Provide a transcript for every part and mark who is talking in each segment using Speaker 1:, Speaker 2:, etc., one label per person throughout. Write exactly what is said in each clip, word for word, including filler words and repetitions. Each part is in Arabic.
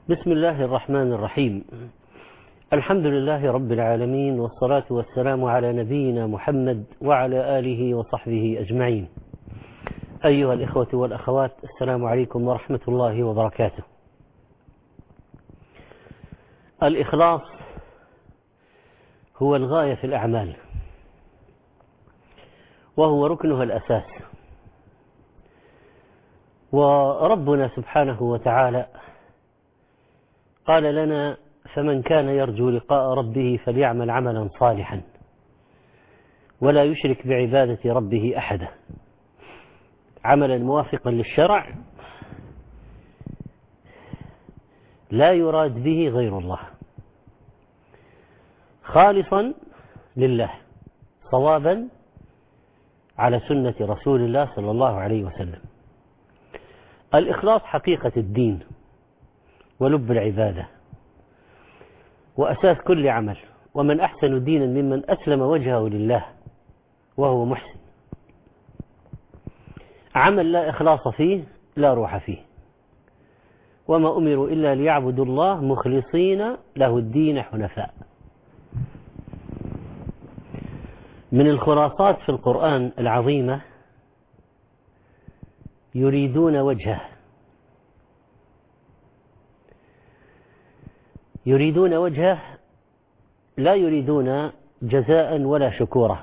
Speaker 1: بسم الله الرحمن الرحيم. الحمد لله رب العالمين، والصلاة والسلام على نبينا محمد وعلى آله وصحبه أجمعين. أيها الإخوة والأخوات، السلام عليكم ورحمة الله وبركاته. الإخلاص هو الغاية في الأعمال، وهو ركنها الأساس. وربنا سبحانه وتعالى قال لنا: فمن كان يرجو لقاء ربه فليعمل عملا صالحا ولا يشرك بعبادة ربه أحدا، عملا موافقا للشرع لا يراد به غير الله، خالصا لله، صوابا على سنة رسول الله صلى الله عليه وسلم. الإخلاص حقيقة الدين ولب العبادة وأساس كل عمل، ومن أحسن دينا ممن أسلم وجهه لله وهو محسن. عمل لا إخلاص فيه لا روح فيه، وما أمروا إلا ليعبدوا الله مخلصين له الدين حنفاء. من الخلاصات في القرآن العظيمة: يريدون وجهه، يريدون وجهه، لا يريدون جزاء ولا شكورا.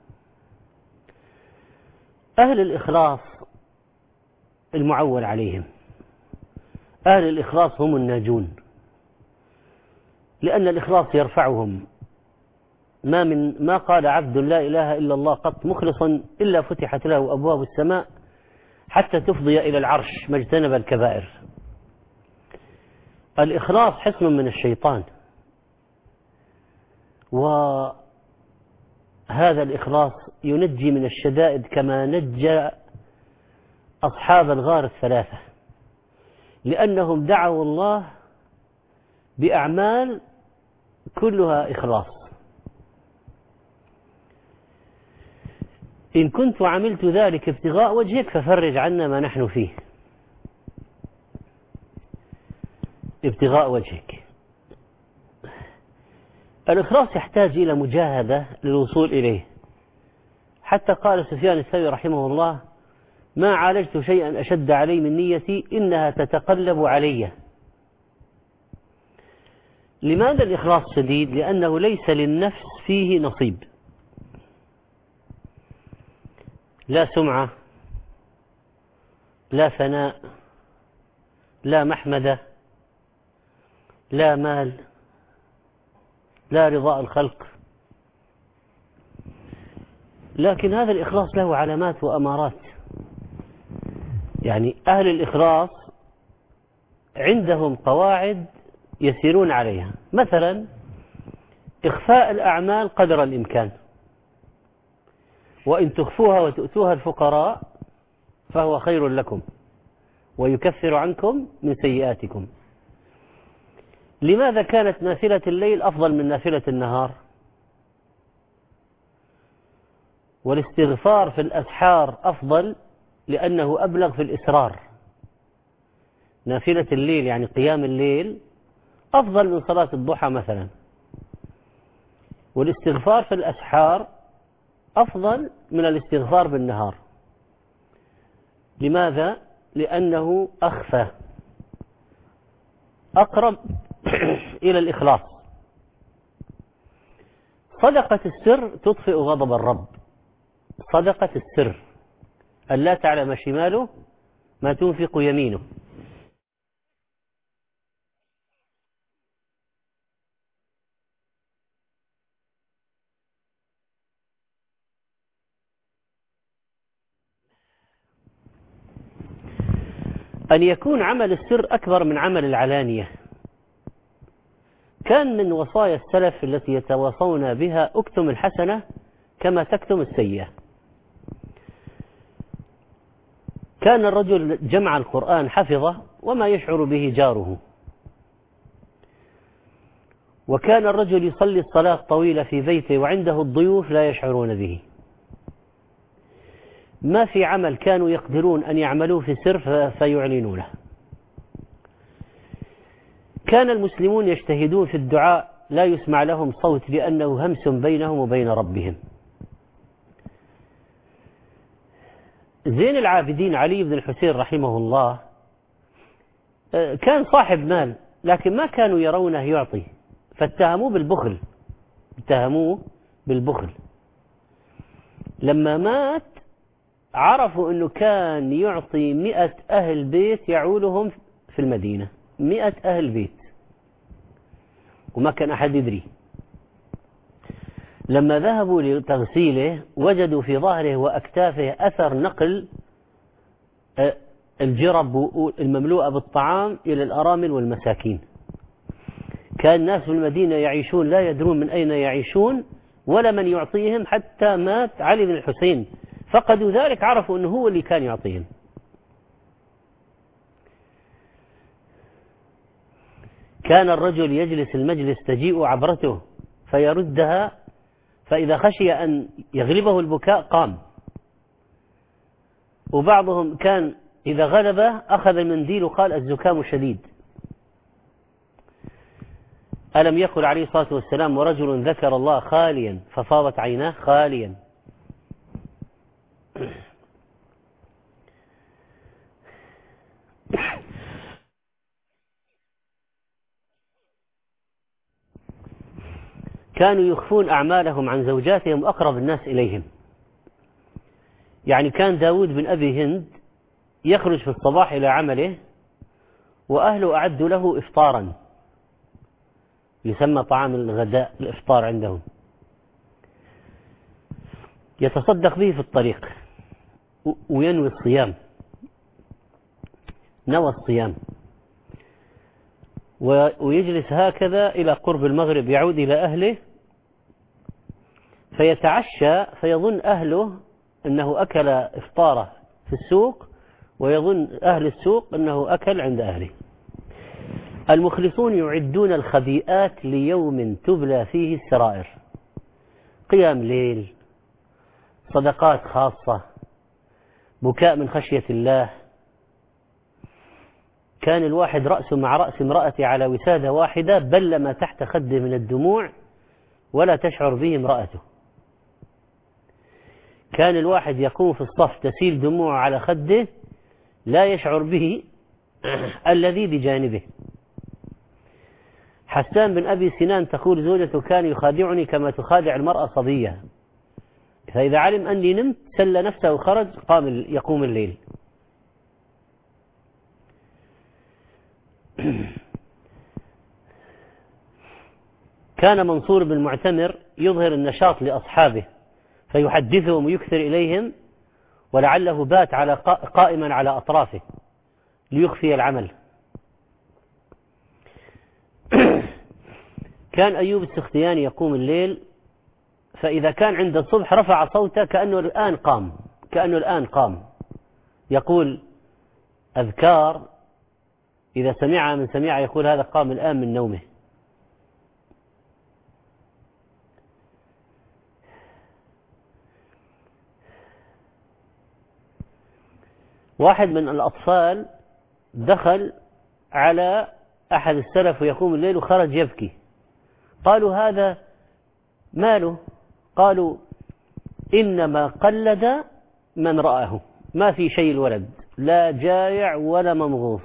Speaker 1: أهل الإخلاص المعول عليهم، أهل الإخلاص هم الناجون، لأن الإخلاص يرفعهم. ما من ما قال عبد لا إله إلا الله قط مخلصا إلا فتحت له أبواب السماء حتى تفضي إلى العرش ما اجتنب الكبائر. الإخلاص حصن من الشيطان، وهذا الإخلاص ينجي من الشدائد كما نجى أصحاب الغار الثلاثة، لأنهم دعوا الله بأعمال كلها إخلاص. إن كنت عملت ذلك ابتغاء وجهك ففرج عنا ما نحن فيه. ابتغاء وجهك. الإخلاص يحتاج إلى مجاهدة للوصول إليه، حتى قال سفيان الثوري رحمه الله: ما عالجت شيئا أشد علي من نيتي إنها تتقلب علي. لماذا الإخلاص شديد؟ لأنه ليس للنفس فيه نصيب، لا سمعة، لا ثناء، لا محمدة، لا مال، لا رضاء الخلق. لكن هذا الإخلاص له علامات وأمارات. يعني أهل الإخلاص عندهم قواعد يسيرون عليها، مثلا إخفاء الأعمال قدر الإمكان، وإن تخفوها وتؤتوها الفقراء فهو خير لكم ويكفر عنكم من سيئاتكم. لماذا كانت نافلة الليل أفضل من نافلة النهار؟ والاستغفار في الأسحار أفضل لأنه أبلغ في الإسرار. نافلة الليل يعني قيام الليل أفضل من صلاة الضحى مثلا، والاستغفار في الأسحار أفضل من الاستغفار بالنهار. لماذا؟ لأنه أخفى، أقرب إلى الإخلاص. صدقة السر تطفئ غضب الرب. صدقة السر، أن لا تعلم شماله ما تنفق يمينه. أن يكون عمل السر أكبر من عمل العلانية. كان من وصايا السلف التي يتواصون بها: اكتم الحسنة كما تكتم السيئة. كان الرجل جمع القرآن حفظه وما يشعر به جاره، وكان الرجل يصلي الصلاة طويلة في بيته وعنده الضيوف لا يشعرون به. ما في عمل كانوا يقدرون أن يعملوه في سر فيعلنونه. وكان المسلمون يجتهدون في الدعاء لا يسمع لهم صوت لأنه همس بينهم وبين ربهم. زين العابدين علي بن الحسين رحمه الله كان صاحب مال، لكن ما كانوا يرونه يعطي، فاتهموه بالبخل اتهموه بالبخل. لما مات عرفوا أنه كان يعطي مئة أهل بيت يعولهم في المدينة، مئة أهل بيت، وما كان أحد يدري. لما ذهبوا لتغسيله وجدوا في ظهره وأكتافه أثر نقل الجرب المملوءة بالطعام إلى الأرامل والمساكين. كان الناس في المدينة يعيشون لا يدرون من أين يعيشون ولا من يعطيهم، حتى مات علي بن الحسين فقدوا ذلك، عرفوا أنه هو اللي كان يعطيهم. كان الرجل يجلس المجلس تجيء عبرته فيردها، فإذا خشي أن يغلبه البكاء قام. وبعضهم كان إذا غلبه أخذ المنديل وقال الزكام شديد. ألم يقل عليه الصلاة والسلام ورجل ذكر الله خاليا ففاضت عيناه؟ خاليا. كانوا يخفون أعمالهم عن زوجاتهم أقرب الناس إليهم. يعني كان داود بن أبي هند يخرج في الصباح إلى عمله وأهله أعدوا له إفطارا يسمى طعام الغداء، الإفطار عندهم، يتصدق به في الطريق وينوي الصيام، نوى الصيام، ويجلس هكذا إلى قرب المغرب، يعود إلى أهله فيتعشى فيظن أهله أنه أكل إفطاره في السوق، ويظن أهل السوق أنه أكل عند أهله. المخلصون يعدون الخبيئات ليوم تبلى فيه السرائر، قيام ليل، صدقات خاصة، بكاء من خشية الله. كان الواحد رأسه مع رأس امرأته على وسادة واحدة، بل ما تحت خده من الدموع ولا تشعر به امرأته. كان الواحد يقوم في الصف تسيل دموعه على خده لا يشعر به الذي بجانبه. حسان بن أبي سنان تقول زوجته كان يخادعني كما تخادع المرأة صبية، فإذا علم أني نمت سل نفسه وخرج قام يقوم الليل. كان منصور بن المعتمر يظهر النشاط لأصحابه فيحدثهم ويكثر إليهم، ولعله بات على قائما على أطرافه ليخفي العمل. كان أيوب السختياني يقوم الليل، فإذا كان عند الصبح رفع صوته كأنه الآن قام كأنه الآن قام يقول أذكار، إذا سمعها من سميع يقول هذا قام الآن من نومه. واحد من الأطفال دخل على أحد السلف ويقوم الليل وخرج يبكي، قالوا هذا ماله؟ قالوا إنما قلد من رآه، ما في شيء الولد، لا جايع ولا ممغوص،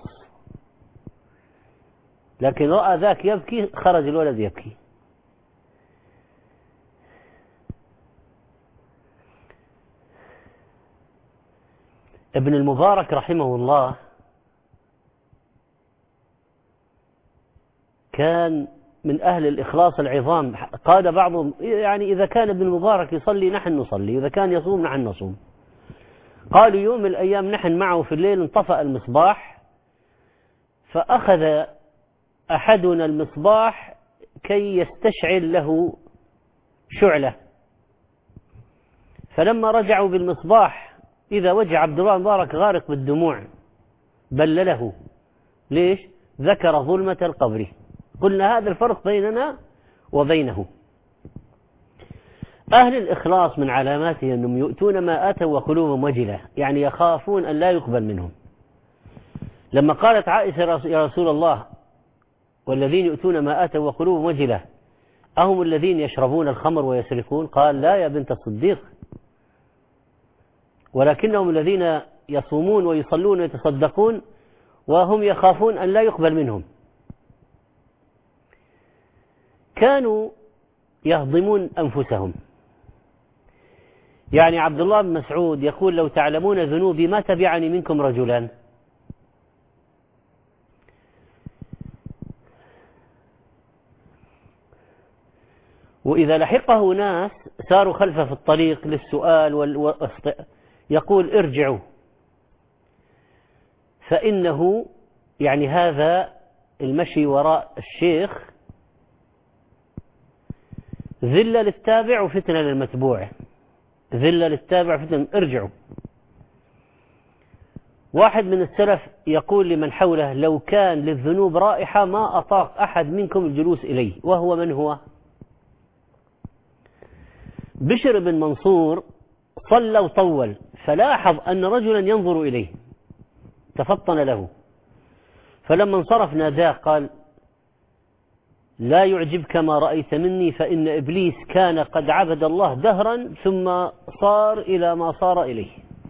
Speaker 1: لكن رأى ذاك يبكي خرج الولد يبكي. ابن المبارك رحمه الله كان من أهل الإخلاص العظام. قال بعضهم يعني إذا كان ابن المبارك يصلي نحن نصلي، إذا كان يصوم نحن نصوم. قالوا يوم من الأيام نحن معه في الليل انطفأ المصباح، فأخذ أحدنا المصباح كي يستشعل له شعلة، فلما رجعوا بالمصباح إذا وجه عبد الله المبارك غارق بالدموع بلله. ليش؟ ذكر ظلمة القبر. قلنا هذا الفرق بيننا وبينه. أهل الإخلاص من علاماتهم أنهم يؤتون ما آتوا وقلوبهم وجلة، يعني يخافون أن لا يقبل منهم. لما قالت عائشة يا رسول الله والذين يؤتون ما آتوا وقلوبهم وجلة أهم الذين يشربون الخمر ويسرقون؟ قال لا يا بنت الصديق، ولكنهم الذين يصومون ويصلون ويتصدقون وهم يخافون أن لا يقبل منهم. كانوا يهضمون أنفسهم. يعني عبد الله بن مسعود يقول لو تعلمون ذنوبي ما تبعني منكم رجلان. وإذا لحقه ناس ساروا خلفه في الطريق للسؤال وال... يقول ارجعوا، فإنه يعني هذا المشي وراء الشيخ ذلة للتابع وفتنة للمتبوع، ذلة للتابع وفتنة، ارجعوا. واحد من السلف يقول لمن حوله لو كان للذنوب رائحة ما أطاق أحد منكم الجلوس إليه. وهو من هو؟ بشر بن منصور صلى وطول، فلاحظ أن رجلا ينظر إليه تفطن له، فلما انصرف ناداه قال لا يعجبك ما رأيت مني فإن إبليس كان قد عبد الله دهرا ثم صار إلى ما صار إليه.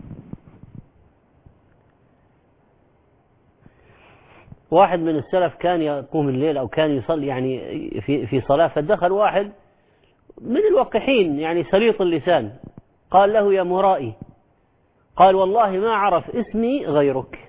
Speaker 1: واحد من السلف كان يقوم الليل أو كان يصلي يعني في في صلاة، فدخل واحد من الوقحين يعني سليط اللسان قال له يا مرائي، قال والله ما عرف اسمي غيرك.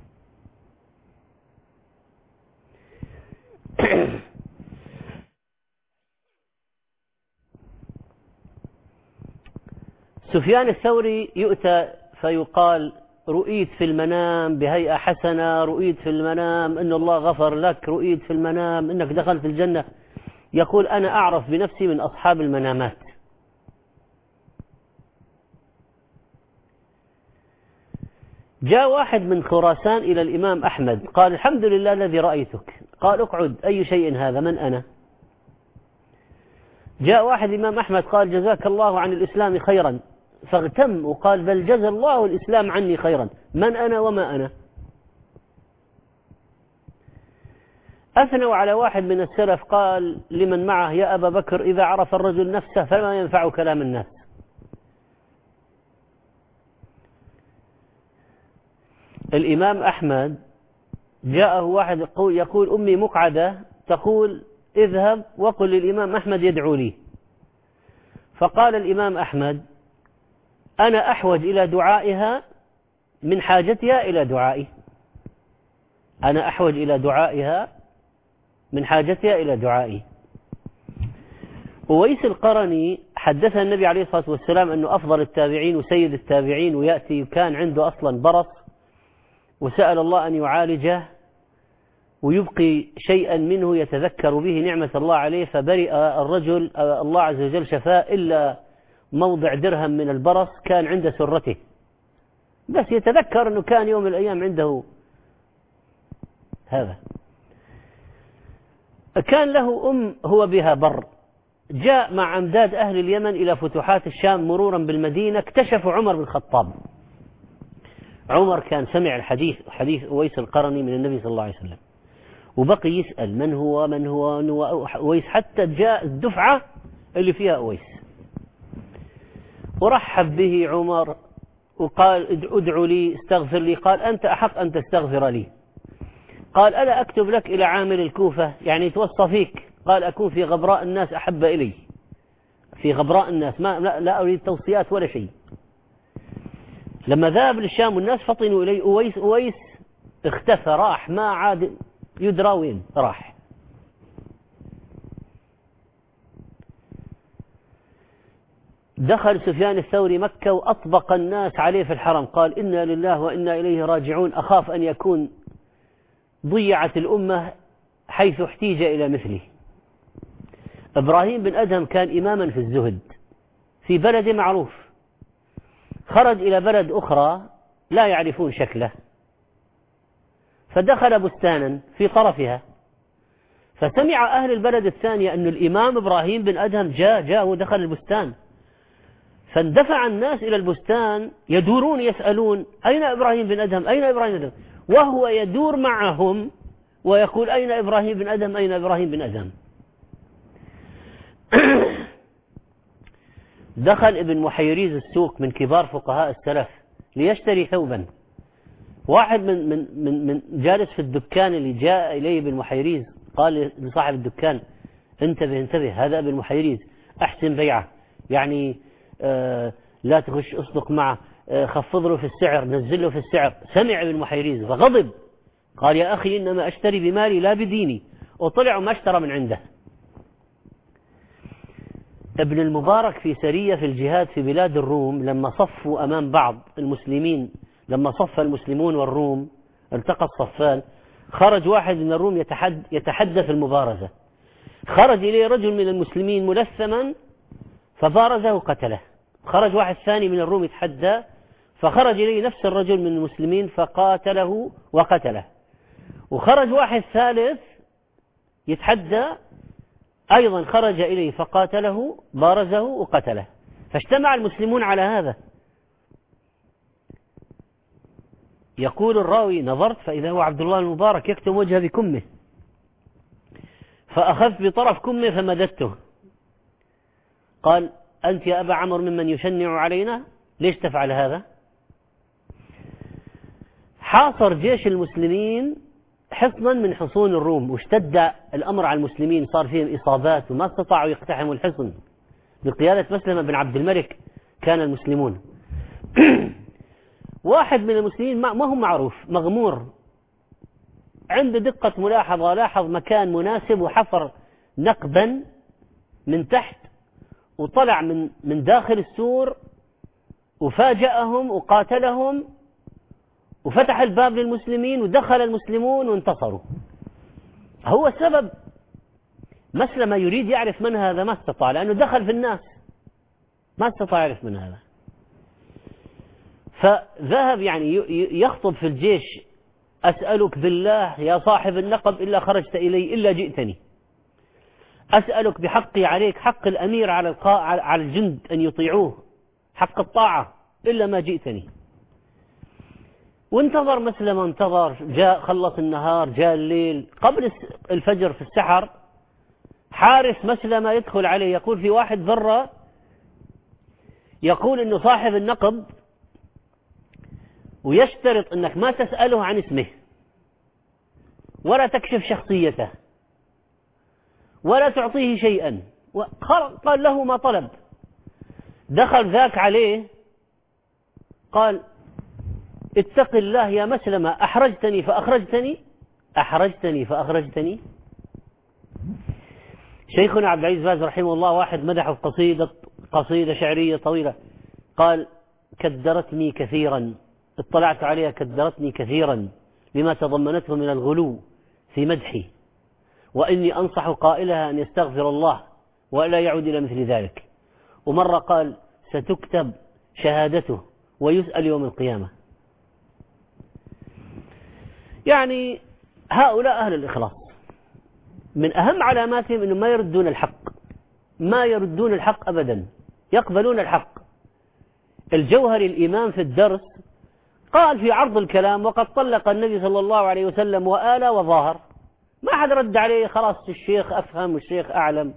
Speaker 1: سفيان الثوري يؤتى فيقال رؤيت في المنام بهيئة حسنة، رؤيت في المنام أن الله غفر لك، رؤيت في المنام أنك دخلت الجنة. يقول أنا أعرف بنفسي من أصحاب المنامات. جاء واحد من خراسان إلى الإمام أحمد قال الحمد لله الذي رأيتك. قال اقعد، أي شيء هذا؟ من أنا؟ جاء واحد الإمام أحمد قال جزاك الله عن الإسلام خيرا، فاغتم وقال بل جزى الله الإسلام عني خيرا، من أنا وما أنا؟ أثنوا على واحد من السلف قال لمن معه يا أبا بكر إذا عرف الرجل نفسه فما ينفع كلام الناس. الإمام أحمد جاءه واحد يقول, يقول أمي مقعدة تقول اذهب وقل للإمام أحمد يدعو لي. فقال الإمام أحمد أنا أحوج إلى دعائها من حاجتها إلى دعائي، أنا أحوج إلى دعائها من حاجتها إلى دعائي. أويس القرني حدث النبي عليه الصلاة والسلام أنه أفضل التابعين وسيد التابعين، ويأتي كان عنده أصلا برص وسأل الله أن يعالجه ويبقي شيئا منه يتذكر به نعمة الله عليه، فبرئ الرجل الله عز وجل شفاء إلا موضع درهم من البرص كان عند سرته، بس يتذكر أنه كان يوم من الأيام عنده هذا. كان له أم هو بها بر، جاء مع أمداد أهل اليمن إلى فتوحات الشام مرورا بالمدينة، اكتشفوا عمر بن الخطاب. عمر كان سمع الحديث حديث أويس القرني من النبي صلى الله عليه وسلم، وبقي يسأل من هو من هو, من هو أويس حتى جاء الدفعة اللي فيها أويس، ورحب به عمر وقال ادعو لي استغفر لي. قال أنت أحق أن تستغفر لي. قال ألا أكتب لك إلى عامل الكوفة يعني توصى فيك؟ قال أكون في غبراء الناس أحب إلي، في غبراء الناس ما لا, لا أريد توصيات ولا شيء. لما ذهب للشام والناس فطنوا إليه أويس، أويس اختفى راح ما عاد يدرى وين راح. دخل سفيان الثوري مكة وأطبق الناس عليه في الحرم، قال إنا لله وإنا إليه راجعون، أخاف أن يكون ضيعت الأمة حيث احتيج إلى مثله. إبراهيم بن أدهم كان إماما في الزهد في بلد معروف، خرج إلى بلد أخرى لا يعرفون شكله، فدخل بستانا في طرفها، فسمع أهل البلد الثانية أن الإمام إبراهيم بن أدهم جاء جاء ودخل البستان، فاندفع الناس إلى البستان يدورون يسألون أين إبراهيم بن أدهم أين إبراهيم بن أدهم، وهو يدور معهم ويقول أين إبراهيم بن أدهم، أين إبراهيم بن أدهم. دخل ابن محيريز السوق من كبار فقهاء السلف ليشتري ثوبا. واحد من من من من جالس في الدكان اللي جاء إليه ابن محيريز قال لصاحب الدكان انتبه انتبه، هذا ابن محيريز، أحسن بيعه، يعني آه لا تخش أصدق معه، آه خفض له في السعر، نزل له في السعر. سمع ابن محيريز فغضب، قال يا أخي إنما أشتري بمالي لا بديني، وطلع وما اشترى من عنده. ابن المبارك في سرية في الجهاد في بلاد الروم لما صفوا أمام بعض المسلمين، لما صف المسلمون والروم التقى الصفان، خرج واحد من الروم يتحد يتحدى في المبارزة، خرج إليه رجل من المسلمين ملثما فبارزه وقتله. خرج واحد ثاني من الروم يتحدى فخرج إليه نفس الرجل من المسلمين فقاتله وقتله. وخرج واحد ثالث يتحدى أيضا خرج إليه فقاتله، بارزه وقتله. فاجتمع المسلمون على هذا. يقول الراوي نظرت فإذا هو عبد الله المبارك يكتم وجهه بكمه، فأخذت بطرف كمه فمددته. قال أنت يا أبا عمرو ممن يشنع علينا، ليش تفعل هذا؟ حاصر جيش المسلمين حصنا من حصون الروم، واشتد الأمر على المسلمين، صار فيهم إصابات وما استطاعوا يقتحموا الحصن. بقيادة مسلمة بن عبد الملك كان المسلمون. واحد من المسلمين ما هو معروف، مغمور، عنده دقة ملاحظة، لاحظ مكان مناسب وحفر نقبا من تحت وطلع من من داخل السور وفاجأهم وقاتلهم وفتح الباب للمسلمين ودخل المسلمون وانتصروا. هو السبب. مسلمة يريد يعرف من هذا ما استطاع، لأنه دخل في الناس ما استطاع يعرف من هذا. فذهب يعني يخطب في الجيش، أسألك بالله يا صاحب النقب إلا خرجت إلي إلا جئتني، أسألك بحقي عليك، حق الأمير على القاء على الجند أن يطيعوه، حق الطاعة، إلا ما جئتني. وانتظر مسلمة، انتظر، جاء خلص النهار، جاء الليل، قبل الفجر في السحر حارس مسلمة يدخل عليه، يقول في واحد ذرة يقول إنه صاحب النقب ويشترط أنك ما تسأله عن اسمه ولا تكشف شخصيته ولا تعطيه شيئا. قال له ما طلب. دخل ذاك عليه قال اتق الله يا مسلمة، أحرجتني فأخرجتني أحرجتني فأخرجتني. شيخنا عبد العزيز باز رحمه الله واحد مدحه في قصيدة قصيدة شعرية طويلة، قال كدرتني كثيرا، اطلعت عليها، كدرتني كثيرا لما تضمنته من الغلو في مدحي، وإني أنصح قائلها أن يستغفر الله ولا يعود إلى مثل ذلك. ومرة قال ستكتب شهادته ويسأل يوم القيامة. يعني هؤلاء أهل الإخلاص من أهم علاماتهم أنهم ما يردون الحق، ما يردون الحق أبدا، يقبلون الحق. الجوهري الإمام في الدرس قال في عرض الكلام وقد طلق النبي صلى الله عليه وسلم وآل وظاهر، ما حد رد عليه، خلاص الشيخ أفهم والشيخ أعلم.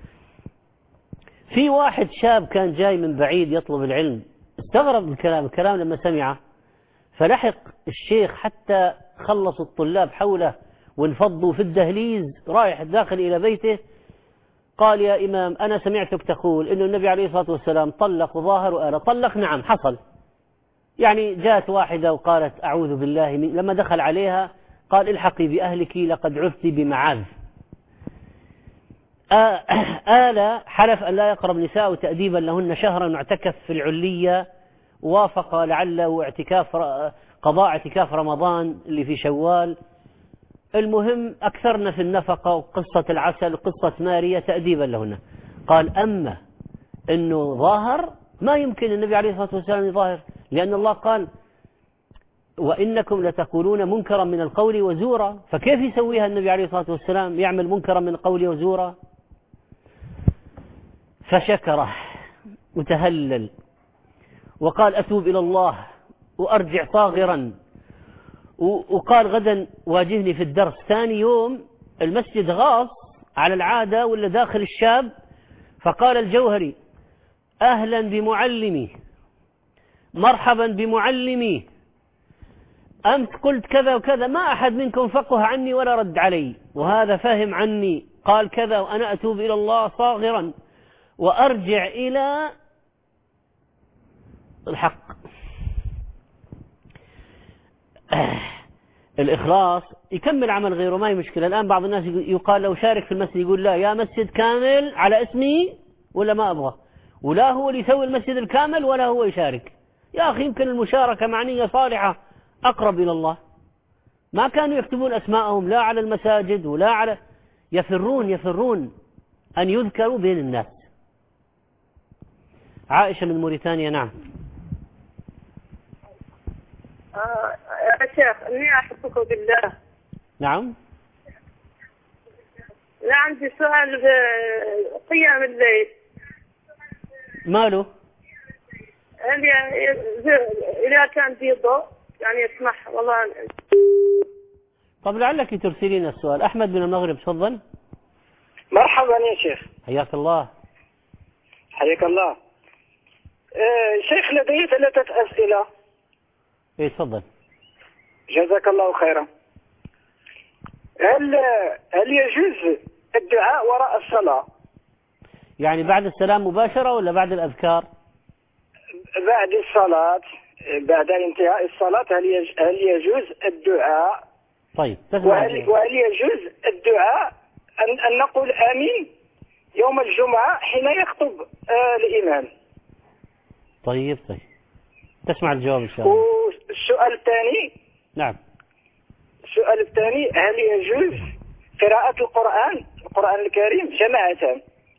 Speaker 1: في واحد شاب كان جاي من بعيد يطلب العلم، استغرب الكلام الكلام لما سمعه، فلحق الشيخ حتى خلص الطلاب حوله وانفضوا في الدهليز رايح داخل إلى بيته. قال يا إمام أنا سمعتك تقول إنه النبي عليه الصلاة والسلام طلق وظاهر وآل. طلق نعم حصل، يعني جاءت واحدة وقالت أعوذ بالله من، لما دخل عليها قال الحقي بأهلك لقد عفت بمعاذ. آل حلف أن لا يقرب نساء تأديبا لهن شهرا، واعتكف في العلية، وافق لعله اعتكاف قضاء اعتكاف رمضان اللي في شوال. المهم أكثرنا في النفقة وقصة العسل وقصة ماريا تأديبا لهن. قال أما أنه ظاهر ما يمكن النبي عليه الصلاة والسلام يظاهر، لأن الله قال وإنكم لتقولون منكرا من القول وزورا، فكيف يسويها النبي عليه الصلاة والسلام يعمل منكرا من القول وزورا؟ فشكره وتهلل وقال أتوب إلى الله وأرجع صاغرا وقال غدا واجهني في الدرس. ثاني يوم المسجد غاص على العادة ولا داخل الشاب، فقال الجوهري: أهلا بمعلمي، مرحبا بمعلمي، أمس قلت كذا وكذا، ما أحد منكم فقه عني ولا رد علي، وهذا فهم عني، قال كذا، وأنا أتوب إلى الله صاغرا وأرجع إلى الحق. الإخلاص يكمل عمل غيره، ما هي مشكلة. الآن بعض الناس يقال لو شارك في المسجد يقول لا، يا مسجد كامل على اسمي ولا ما أبغى، ولا هو اللي يسوي المسجد الكامل ولا هو يشارك. يا أخي يمكن المشاركة مع نية صالحة أقرب إلى الله. ما كانوا يكتبون أسماءهم لا على المساجد ولا على، يفرون يفرون أن يذكروا بين الناس. عائشة من موريتانيا. نعم.
Speaker 2: آه يا شيخ، إني أحبك بالله.
Speaker 1: نعم.
Speaker 2: لا، عندي سؤال في قيام الليل.
Speaker 1: ماله؟
Speaker 2: إذا كان في ضوء يعني يسمح والله.
Speaker 1: طب لعلك ترسلين السؤال. أحمد من المغرب، تفضل.
Speaker 3: مرحبا يا شيخ.
Speaker 1: حياك الله.
Speaker 3: حياك الله. آه شيخ، لدي ثلاثة أسئلة.
Speaker 1: ايه تفضل.
Speaker 3: جزاك الله خيرا. هل هل يجوز الدعاء وراء الصلاة؟
Speaker 1: يعني بعد السلام مباشرة ولا بعد الأذكار؟
Speaker 3: بعد الصلاة، بعد انتهاء الصلاة، هل هل يجوز الدعاء؟
Speaker 1: طيب.
Speaker 3: وهل, وهل يجوز الدعاء أن, أن نقول آمين يوم الجمعة حين يخطب آه الإمام؟
Speaker 1: طيب طيب تسمع الجواب إن شاء الله.
Speaker 3: والسؤال الثاني.
Speaker 1: نعم.
Speaker 3: السؤال الثاني: هل يجوز قراءة القرآن القرآن الكريم جماعة؟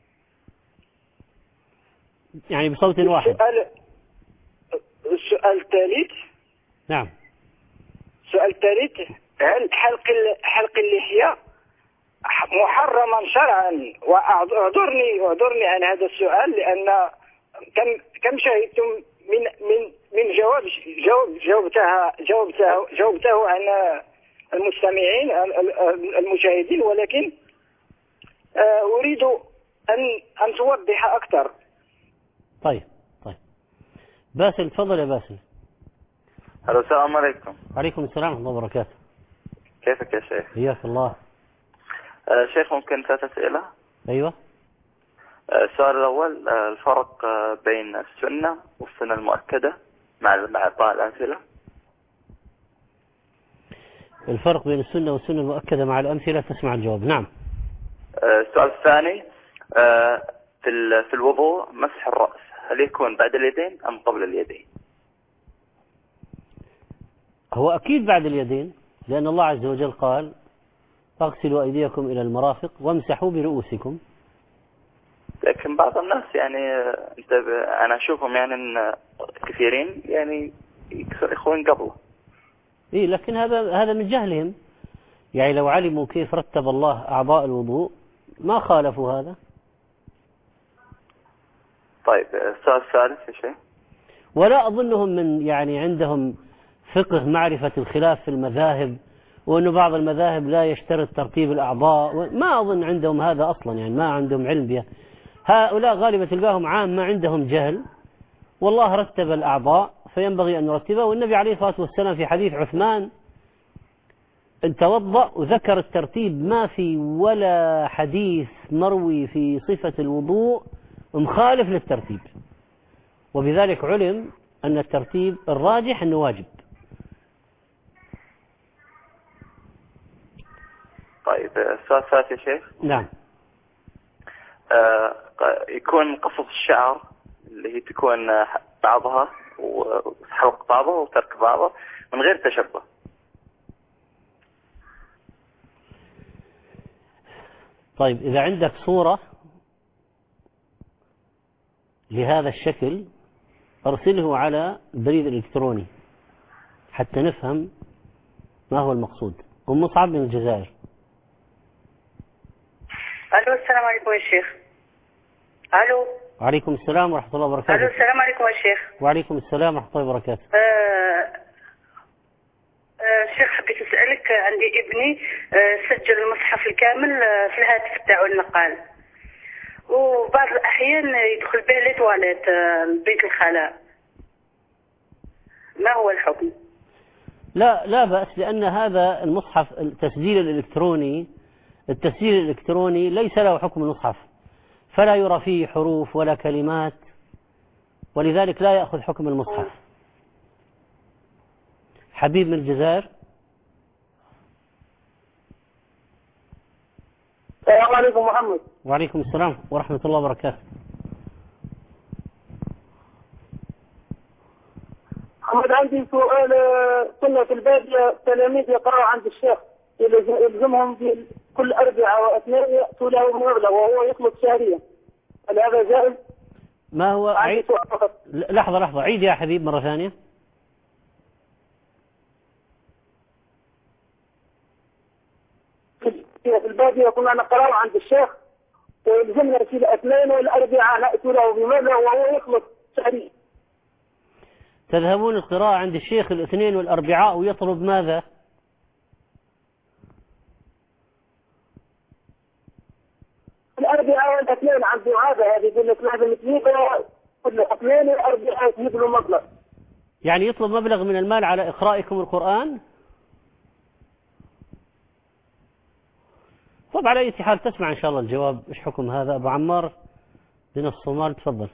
Speaker 1: يعني بصوت واحد.
Speaker 3: السؤال السؤال الثالث.
Speaker 1: نعم.
Speaker 3: السؤال الثالث: هل حلق حلق اللحية محرما شرعا؟ واعذرني اعذرني عن هذا السؤال، لأن كم كم شهدتم من من من جواب جواب جاوبتها جاوبته جاوبته عن المستمعين المشاهدين، ولكن أريد أن أن توضح أكثر.
Speaker 1: طيب طيب باسل، تفضل يا باسل.
Speaker 4: الو، السلام عليكم.
Speaker 1: وعليكم السلام ورحمة الله وبركاته.
Speaker 4: كيفك يا شيخ؟
Speaker 1: حياك الله.
Speaker 4: آه شيخ، ممكن ثلاث أسئلة؟
Speaker 1: أيوة.
Speaker 4: آه السؤال الأول: آه الفرق آه بين السنة والسنة المؤكدة مع مع إعطاء الأمثلة.
Speaker 1: الفرق بين السنة والسنة المؤكدة مع الأمثلة، تسمع الجواب. نعم.
Speaker 4: آه السؤال الثاني: آه في في الوضوء مسح الرأس، هل يكون بعد اليدين أم قبل اليدين؟
Speaker 1: هو أكيد بعد اليدين، لأن الله عز وجل قال: اغسلوا أيديكم إلى المرافق وامسحوا برؤوسكم.
Speaker 4: لكن بعض الناس يعني انت انا اشوفهم يعني ان كثيرين يعني يخون قبله.
Speaker 1: اي لكن هذا هذا من جهلهم. يعني لو علموا كيف رتب الله أعضاء الوضوء ما خالفوا هذا.
Speaker 4: طيب السؤال الثالث يا شيخ.
Speaker 1: ولا أظنهم من يعني عندهم فقه معرفة الخلاف في المذاهب، وأنه بعض المذاهب لا يشترط ترتيب الأعضاء، ما أظن عندهم هذا أصلا، يعني ما عندهم علم بها. هؤلاء غالبا تلقاهم عام ما عندهم جهل، والله رتب الأعضاء فينبغي أن نرتبها. والنبي عليه الصلاة والسلام في حديث عثمان ان توضأ وذكر الترتيب، ما في ولا حديث مروي في صفة الوضوء مخالف للترتيب، وبذلك علم أن الترتيب الراجح أنه واجب.
Speaker 4: طيب السؤال الثالث يا شيخ.
Speaker 1: نعم.
Speaker 4: آه يكون قصة الشعر اللي هي تكون بعضها وحلق بعضها وترك بعضها من غير تشبه.
Speaker 1: طيب إذا عندك صورة لهذا الشكل أرسله على البريد الإلكتروني حتى نفهم ما هو المقصود. أم مصعب من الجزائر.
Speaker 2: ألو، السلام عليكم يا شيخ. ألو.
Speaker 1: وعليكم السلام ورحمة الله وبركاته.
Speaker 2: ألو، السلام عليكم يا شيخ.
Speaker 1: وعليكم السلام ورحمة الله وبركاته.
Speaker 2: آه آه شيخ
Speaker 5: شيخ عندي ابني سجل المصحف الكامل في الهاتف تاعو النقال، وبعض الأحيان يدخل به لتواليت بيت الخلاء، ما هو الحكم؟
Speaker 1: لا لا بأس، لأن هذا المصحف التسجيل الإلكتروني التسجيل الإلكتروني ليس له حكم المصحف، فلا يرى فيه حروف ولا كلمات، ولذلك لا يأخذ حكم المصحف. حبيب من الجزائر.
Speaker 6: السلام عليكم محمد.
Speaker 1: وعليكم السلام ورحمة الله وبركاته.
Speaker 6: محمد عندي سؤال. كنا في البادية التلاميذ يقرأوا عند الشيخ يلزمهم في كل أربعة واثنين يأتوا له مبلغ وهو يخلص شهريا، هل هذا جائز؟
Speaker 1: ما هو عيد؟ لحظة لحظة عيد يا حبيب مرة ثانية.
Speaker 6: في البادية كنا نقرأ عند الشيخ ويلزمنا في الاثنين والأربعاء نأتي له بمبلغ وهو يخلص شهريا.
Speaker 1: تذهبون القراءة عند الشيخ الاثنين والأربعاء ويطلب ماذا؟
Speaker 6: الأربعاء والاثنين عند هذا هذه يقول لك لازم تجيب كل اثنين والأربعاء تجيب له مبلغ.
Speaker 1: يعني يطلب مبلغ من المال على إقرائكم القرآن؟ طب على أي حال تسمع إن شاء الله الجواب إيش حكم هذا. أبو عمار من الصومال تفضل.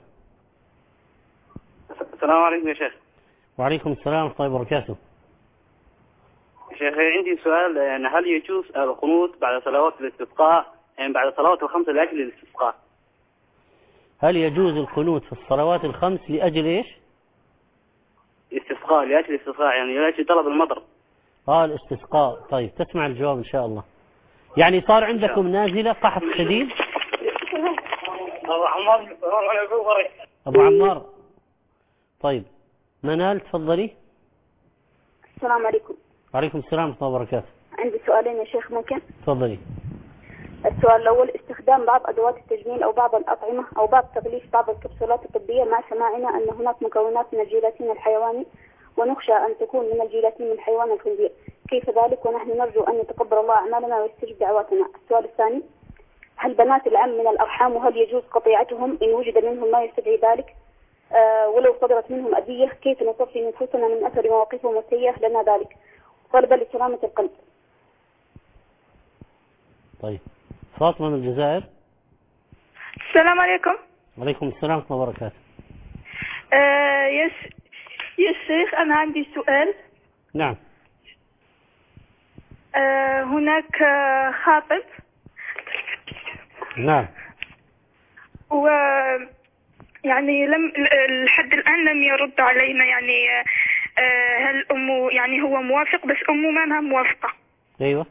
Speaker 7: السلام عليكم يا شيخ.
Speaker 1: وعليكم السلام ورحمة الله وبركاته.
Speaker 7: شيخ عندي سؤال، يعني هل يجوز القنوت بعد صلوات الاستسقاء، يعني بعد صلوات الخمس لأجل الاستسقاء؟
Speaker 1: هل يجوز القنوت في الصلوات الخمس لأجل إيش؟
Speaker 7: استسقاء، لأجل الاستسقاء، يعني لأجل طلب المطر.
Speaker 1: آه الاستسقاء. طيب تسمع الجواب إن شاء الله. يعني صار عندكم نازلة قحط شديد؟
Speaker 7: أبو عمار.
Speaker 1: أبو عمار. طيب منال تفضلي.
Speaker 8: السلام عليكم.
Speaker 1: وعليكم السلام ورحمة الله وبركاته.
Speaker 8: عندي سؤالين يا شيخ ممكن؟
Speaker 1: تفضلي.
Speaker 8: السؤال الأول، استخدام بعض أدوات التجميل أو بعض الأطعمة أو بعض تغليف بعض الكبسولات الطبية مع سماعنا أن هناك مكونات من الجيلاتين الحيواني ونخشى أن تكون من الجيلاتين من حيوان الخنزير، كيف ذلك ونحن نرجو أن يتقبل الله أعمالنا ويستجب دعواتنا؟ السؤال الثاني، هل بنات العم من الأرحام وهل يجوز قطيعتهم إن وجد منهم ما يستدعي ذلك؟ آه ولو صدرت منهم أذية كيف نصفي نفوسنا من أثر مواقفهم السيئة لنا ذلك؟ طلبا لسلامة القلب.
Speaker 1: طيب فاطمة من الجزائر.
Speaker 2: السلام عليكم.
Speaker 1: وعليكم السلام ورحمة الله وبركاته.
Speaker 2: آه يس يا شيخ أنا عندي سؤال.
Speaker 1: نعم.
Speaker 2: آه هناك خاطب.
Speaker 1: نعم.
Speaker 2: و يعني لم لحد الآن لم يرد علينا، يعني آه هل أمه يعني هو موافق بس أمه ما أنها موافقة.
Speaker 1: أيوة.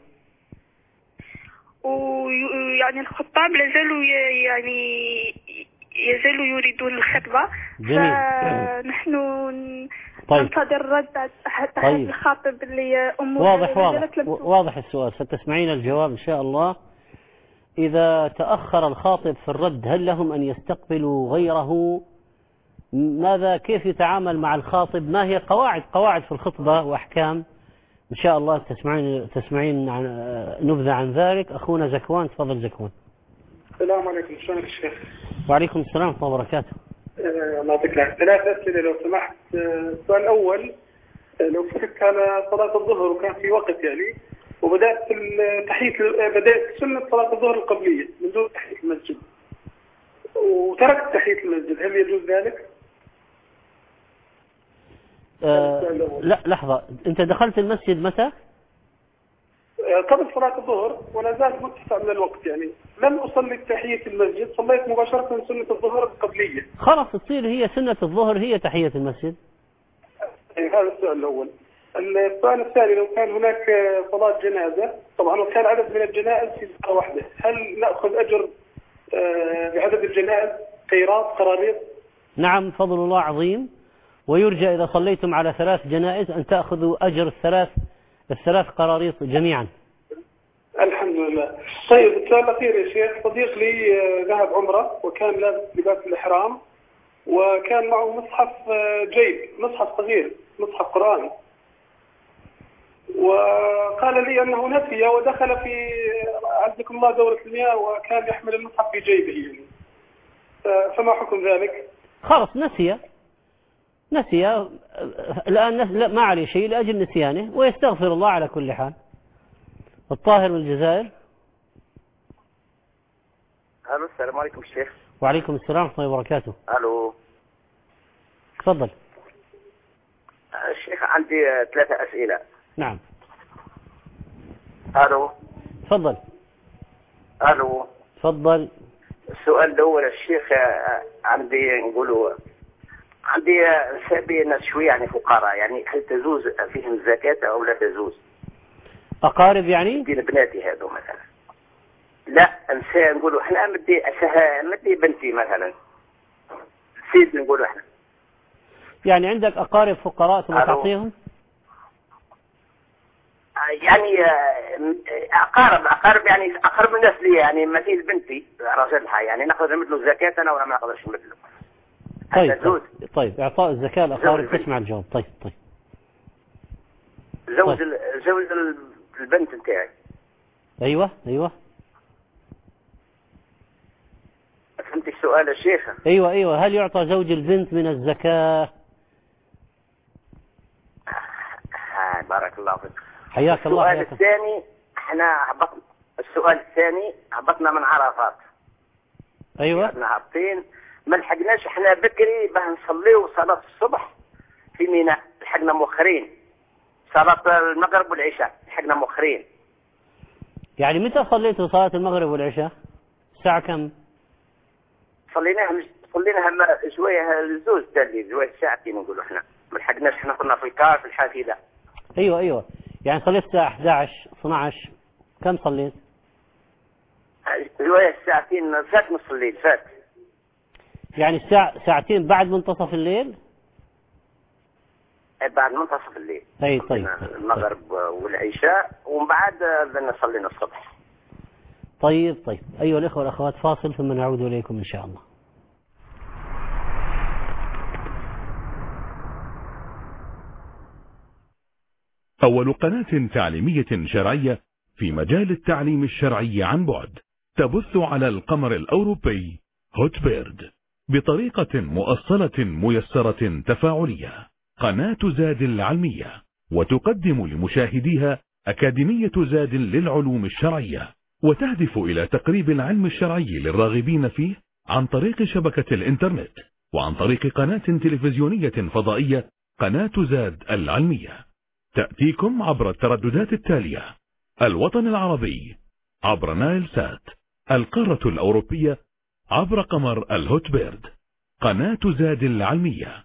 Speaker 2: ويعني الخطاب لازالوا يعني يزالوا يريدون الخطبة.
Speaker 1: جميل.
Speaker 2: فنحن
Speaker 1: طيب.
Speaker 2: ننتظر رد حتى
Speaker 1: طيب.
Speaker 2: هذا الخاطب اللي أمه
Speaker 1: واضح واضح واضح السؤال، ستسمعين الجواب إن شاء الله. إذا تأخر الخاطب في الرد هل لهم أن يستقبلوا غيره؟ ماذا كيف يتعامل مع الخاطب؟ ما هي قواعد قواعد في الخطبة وأحكام؟ إن شاء الله تسمعين تسمعين عن نبذة عن ذلك. أخونا زكوان تفضل. زكوان.
Speaker 9: السلام عليكم. شلونك الشيخ؟
Speaker 1: وعليكم السلام ورحمة الله وبركاته.
Speaker 9: الله يعطيك العافية. ثلاث أسئلة لو سمحت. السؤال الأول، لو فكرت على صلاة الظهر وكان في وقت يعني وبدأت تحية بدأت سنة صلاة الظهر القبلية من دون تحية المسجد وتركت تحية المسجد، هل يجوز ذلك؟
Speaker 1: آه لا لحظة، أنت دخلت المسجد متى؟
Speaker 9: آه قبل صلاة الظهر ولا زال متسع من الوقت، يعني لم أصلي تحية المسجد، صليت مباشرة سنة الظهر القبلية.
Speaker 1: خلاص تصير هي سنة الظهر هي تحية المسجد.
Speaker 9: أي هذا السؤال الأول. السؤال الثاني، لو كان هناك صلاة جنازة، طبعا لو كان عدد من الجنائز في صلاة واحدة، هل نأخذ أجر آه بعدد الجنائز قيراط قراريط؟
Speaker 1: نعم فضل الله عظيم، ويرجى إذا صليتم على ثلاث جنائز أن تأخذوا أجر الثلاث الثلاث قراريط جميعا.
Speaker 9: الحمد لله. طيب السؤال الأخير يا شيخ، صديق لي ذهب عمرة وكان لابس لباس الإحرام وكان معه مصحف جيد، مصحف صغير، مصحف قرآن، وقال لي أنه نسي ودخل في عزكم الله دورة المياه وكان يحمل المصحف في جيبه يعني. فما حكم ذلك؟
Speaker 1: خلاص نسي نسي الآن لا ما عليه شيء لأجل نسيانه ويستغفر الله على كل حال. الطاهر من الجزائر.
Speaker 10: الو السلام عليكم الشيخ.
Speaker 1: وعليكم السلام ورحمة الله وبركاته.
Speaker 10: الو
Speaker 1: تفضل.
Speaker 10: الشيخ عندي ثلاثة أسئلة.
Speaker 1: نعم.
Speaker 10: الو
Speaker 1: تفضل.
Speaker 10: الو
Speaker 1: تفضل.
Speaker 10: السؤال الأول الشيخ، عندي نقولوا عندي سابي ناس شوية يعني فقراء، يعني هل تجوز فيهم الزكاة أو لا تجوز؟
Speaker 1: أقارب يعني؟
Speaker 10: دين بناتي هذو مثلا. لا انسان نقولوا احنا مدي اسها مدي بنتي مثلا سيد نقولوا احنا.
Speaker 1: يعني عندك أقارب فقراء ثم تعطيهم؟
Speaker 10: يعني أقارب أقارب يعني أقرب الناس لي، يعني مثيل بنتي رجلها، يعني نقدر نمدله زكاة أنا ولا ما نقدرش نمدله.
Speaker 1: طيب طيب, طيب إعطاء الزكاة الأقارب تسمع الجواب. طيب طيب.
Speaker 10: زوج طيب. زوج البنت نتاعي.
Speaker 1: أيوة أيوة.
Speaker 10: فهمت السؤال يا شيخ؟
Speaker 1: أيوة أيوة. هل يعطى زوج البنت من الزكاة؟
Speaker 10: آه بارك الله فيك.
Speaker 1: حياك الله.
Speaker 10: السؤال حياك. الثاني احنا هبطنا السؤال الثاني هبطنا من عرفات.
Speaker 1: ايوه.
Speaker 10: احنا هابطين ما لحقناش احنا بكري باه نصليو صلاة الصبح في ميناء، لحقنا مؤخرين صلاة المغرب والعشاء لحقنا مؤخرين.
Speaker 1: يعني متى صليتوا صلاة المغرب والعشاء؟ الساعة كم؟
Speaker 10: صليناها مش صليناها شوية الزوز تالي شوية ساعتين نقولوا احنا ما لحقناش، احنا كنا في الكار في الحافلة.
Speaker 1: ايوه ايوه. يعني صليت الساعة أحد عشر اثني عشر كم صليت؟
Speaker 10: شوية ساعتين فات نص الليل فات.
Speaker 1: يعني الساعة ساعتين بعد منتصف الليل؟
Speaker 10: بعد منتصف الليل.
Speaker 1: اي طيب.
Speaker 10: المغرب طيب. والعشاء ومن بعد بدنا صلينا الصبح.
Speaker 1: طيب طيب. أيها الإخوة والأخوات فاصل ثم نعود إليكم إن شاء الله.
Speaker 11: أول قناة تعليمية شرعية في مجال التعليم الشرعي عن بعد تبث على القمر الأوروبي هوت بيرد بطريقة مؤصلة ميسرة تفاعلية، قناة زاد العلمية، وتقدم لمشاهديها أكاديمية زاد للعلوم الشرعية، وتهدف إلى تقريب العلم الشرعي للراغبين فيه عن طريق شبكة الإنترنت وعن طريق قناة تلفزيونية فضائية قناة زاد العلمية. تأتيكم عبر الترددات التالية: الوطن العربي عبر نايل سات، القارة الأوروبية عبر قمر الهوت بيرد، قناة زاد العلمية.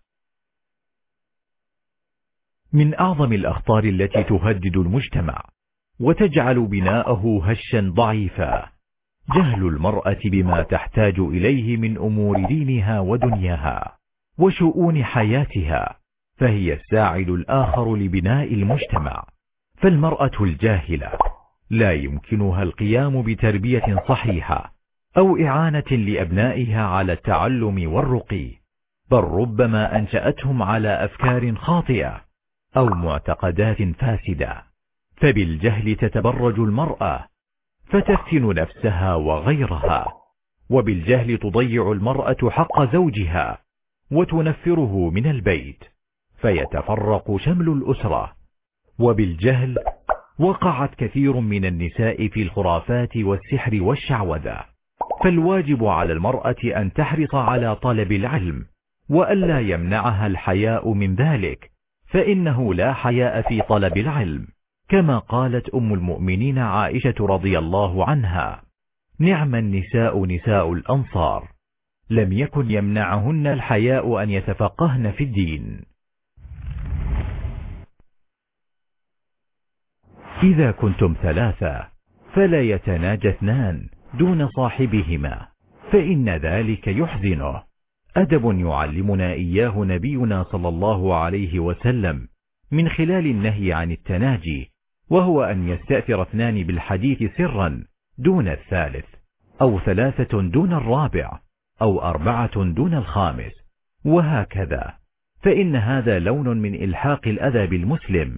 Speaker 12: من أعظم الأخطار التي تهدد المجتمع وتجعل بناءه هشا ضعيفا جهل المرأة بما تحتاج إليه من أمور دينها ودنياها وشؤون حياتها، فهي الساعد الآخر لبناء المجتمع. فالمرأة الجاهلة لا يمكنها القيام بتربية صحيحة أو إعانة لأبنائها على التعلم والرقي، بل ربما أنشأتهم على أفكار خاطئة أو معتقدات فاسدة. فبالجهل تتبرج المرأة فتفتن نفسها وغيرها، وبالجهل تضيع المرأة حق زوجها وتنفره من البيت فيتفرق شمل الأسرة. وبالجهل وقعت كثير من النساء في الخرافات والسحر والشعوذة. فالواجب على المرأة أن تحرص على طلب العلم وألا يمنعها الحياء من ذلك، فإنه لا حياء في طلب العلم، كما قالت أم المؤمنين عائشة رضي الله عنها: نعم النساء نساء الأنصار، لم يكن يمنعهن الحياء أن يتفقهن في الدين. إذا كنتم ثلاثة فلا يتناجى اثنان دون صاحبهما، فإن ذلك يحزنه. أدب يعلمنا إياه نبينا صلى الله عليه وسلم من خلال النهي عن التناجي، وهو أن يستأثر اثنان بالحديث سرا دون الثالث، أو ثلاثة دون الرابع، أو أربعة دون الخامس، وهكذا، فإن هذا لون من إلحاق الأذى بالمسلم،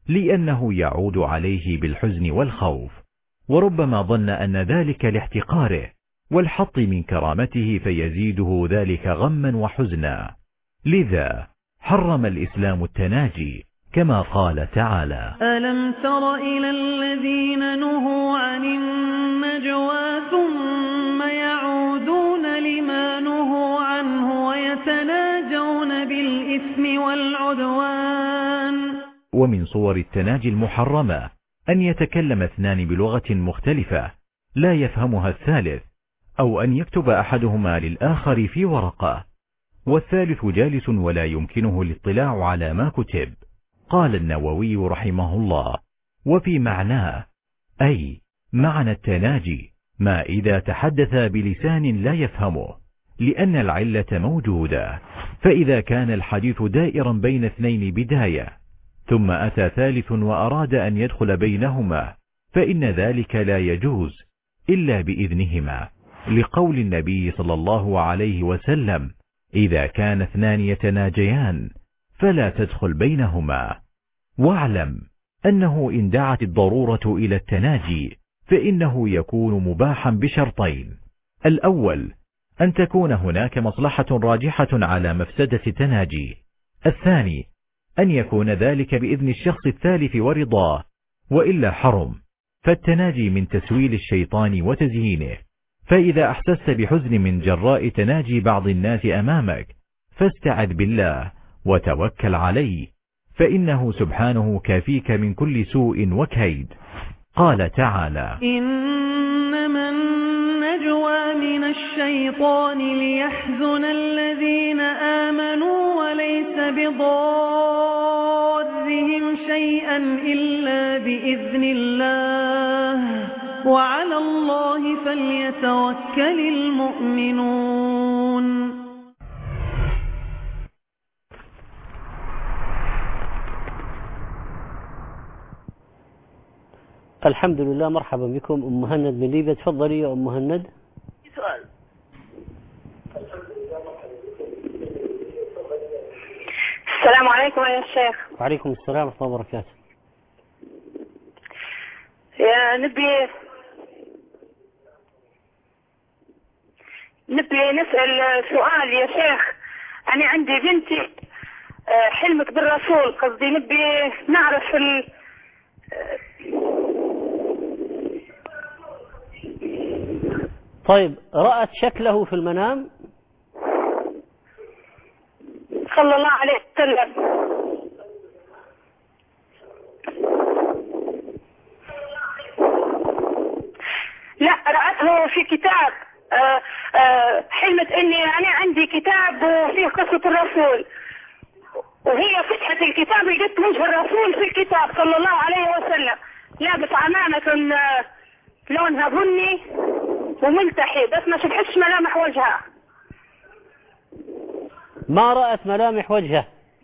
Speaker 12: لأنه يعود عليه بالحزن والخوف، وربما ظن أن ذلك لاحتقاره والحط من كرامته فيزيده ذلك غما وحزنا. لذا حرم الإسلام التناجي كما قال تعالى:
Speaker 13: ألم تر إلى الذين نهوا عن النجوى ثم يعودون لما نهوا عنه ويتناجون بالإثم والعدوان.
Speaker 12: ومن صور التناجي المحرمة أن يتكلم اثنان بلغة مختلفة لا يفهمها الثالث، أو أن يكتب أحدهما للآخر في ورقة والثالث جالس ولا يمكنه الاطلاع على ما كتب. قال النووي رحمه الله: وفي معناه، أي معنى التناجي ما إذا تحدث بلسان لا يفهمه، لأن العلة موجودة. فإذا كان الحديث دائرا بين اثنين بداية ثم أتى ثالث وأراد أن يدخل بينهما فإن ذلك لا يجوز إلا بإذنهما، لقول النبي صلى الله عليه وسلم: إذا كان اثنان يتناجيان فلا تدخل بينهما. واعلم أنه إن دعت الضرورة إلى التناجي فإنه يكون مباحا بشرطين: الأول أن تكون هناك مصلحة راجحة على مفسدة التناجي، الثاني أن يكون ذلك بإذن الشخص الثالث ورضاه، وإلا حرم. فالتناجي من تسويل الشيطان وتزيينه، فإذا أحسست بحزن من جراء تناجي بعض الناس أمامك فاستعذ بالله وتوكل عليه، فإنه سبحانه كافيك من كل سوء وكيد. قال تعالى:
Speaker 13: إنما النجوى من الشيطان ليحزن الذين آمنوا وليس بضارهم شيئا إلا بإذن الله وعلى الله فليتوكل المؤمنون.
Speaker 1: الحمد لله. مرحبا بكم أم مهند من ليبيا. تفضلي يا أم مهند.
Speaker 14: سؤال. السلام عليكم يا شيخ.
Speaker 1: وعليكم السلام ورحمة الله وبركاته.
Speaker 14: يا نبي نبي نسأل سؤال يا شيخ. أنا عندي بنتي حلمت بالرسول، قصدي نبي نعرف ال
Speaker 1: طيب، رأت شكله في المنام
Speaker 14: صلى الله عليه وسلم؟ لا، رأته في كتاب. آآ آآ حلمت اني انا عندي كتاب وفيه قصة الرسول، وهي فتحت الكتاب لقيت وجه الرسول في الكتاب صلى الله عليه وسلم لابس عمامة لونها بني وملتحي، بس ما شفتش ملامح وجهها.
Speaker 1: ما رأت ملامح وجهه؟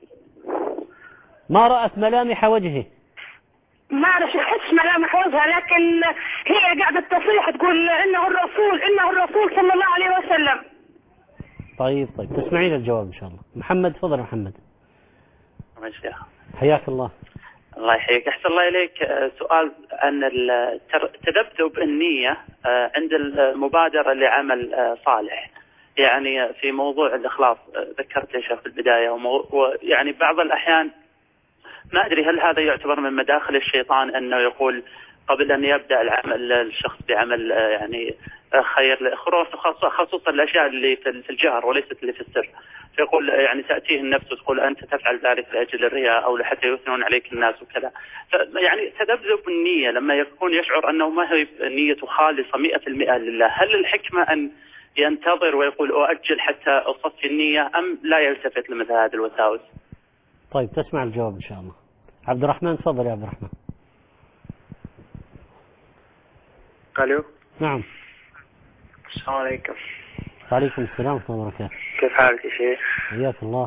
Speaker 1: ما رأت ملامح وجهه؟
Speaker 14: ما شفتش ملامح وجهها، لكن هي قاعدة تصيح تقول انه الرسول انه الرسول صلى الله عليه وسلم.
Speaker 1: طيب طيب تسمعين الجواب ان شاء الله. محمد، تفضل يا محمد.
Speaker 4: ماشي.
Speaker 1: حياك الله.
Speaker 4: الله يحييك. أحسن الله إليك. سؤال عن تذبذب النية عند المبادرة لعمل صالح، يعني في موضوع الإخلاص ذكرت يا شيخ في البداية، ويعني بعض الأحيان ما أدري هل هذا يعتبر من مداخل الشيطان أنه يقول قبل أن يبدأ العمل الشخص بعمل يعني خير، خصوصا الأشياء اللي في الجهر وليست اللي في السر، فيقول يعني تأتيه النفس وتقول أنت تفعل ذلك لأجل الرياء أو لحتى يثنون عليك الناس وكذا. يعني تذبذب النية لما يكون يشعر أنه ما هي نيته خالصة مئة في المئة لله، هل الحكمة أن ينتظر ويقول أؤجل حتى أصفي النية أم لا يلتفت لمثل هذه الوساوس؟
Speaker 1: طيب تسمع الجواب إن شاء الله. عبد الرحمن، تفضل يا عبد الرحمن.
Speaker 15: الو.
Speaker 1: نعم.
Speaker 15: السلام عليكم.
Speaker 1: وعليكم السلام ورحمة الله وبركاته.
Speaker 15: كيف حالك يا شيخ؟
Speaker 1: حياك الله.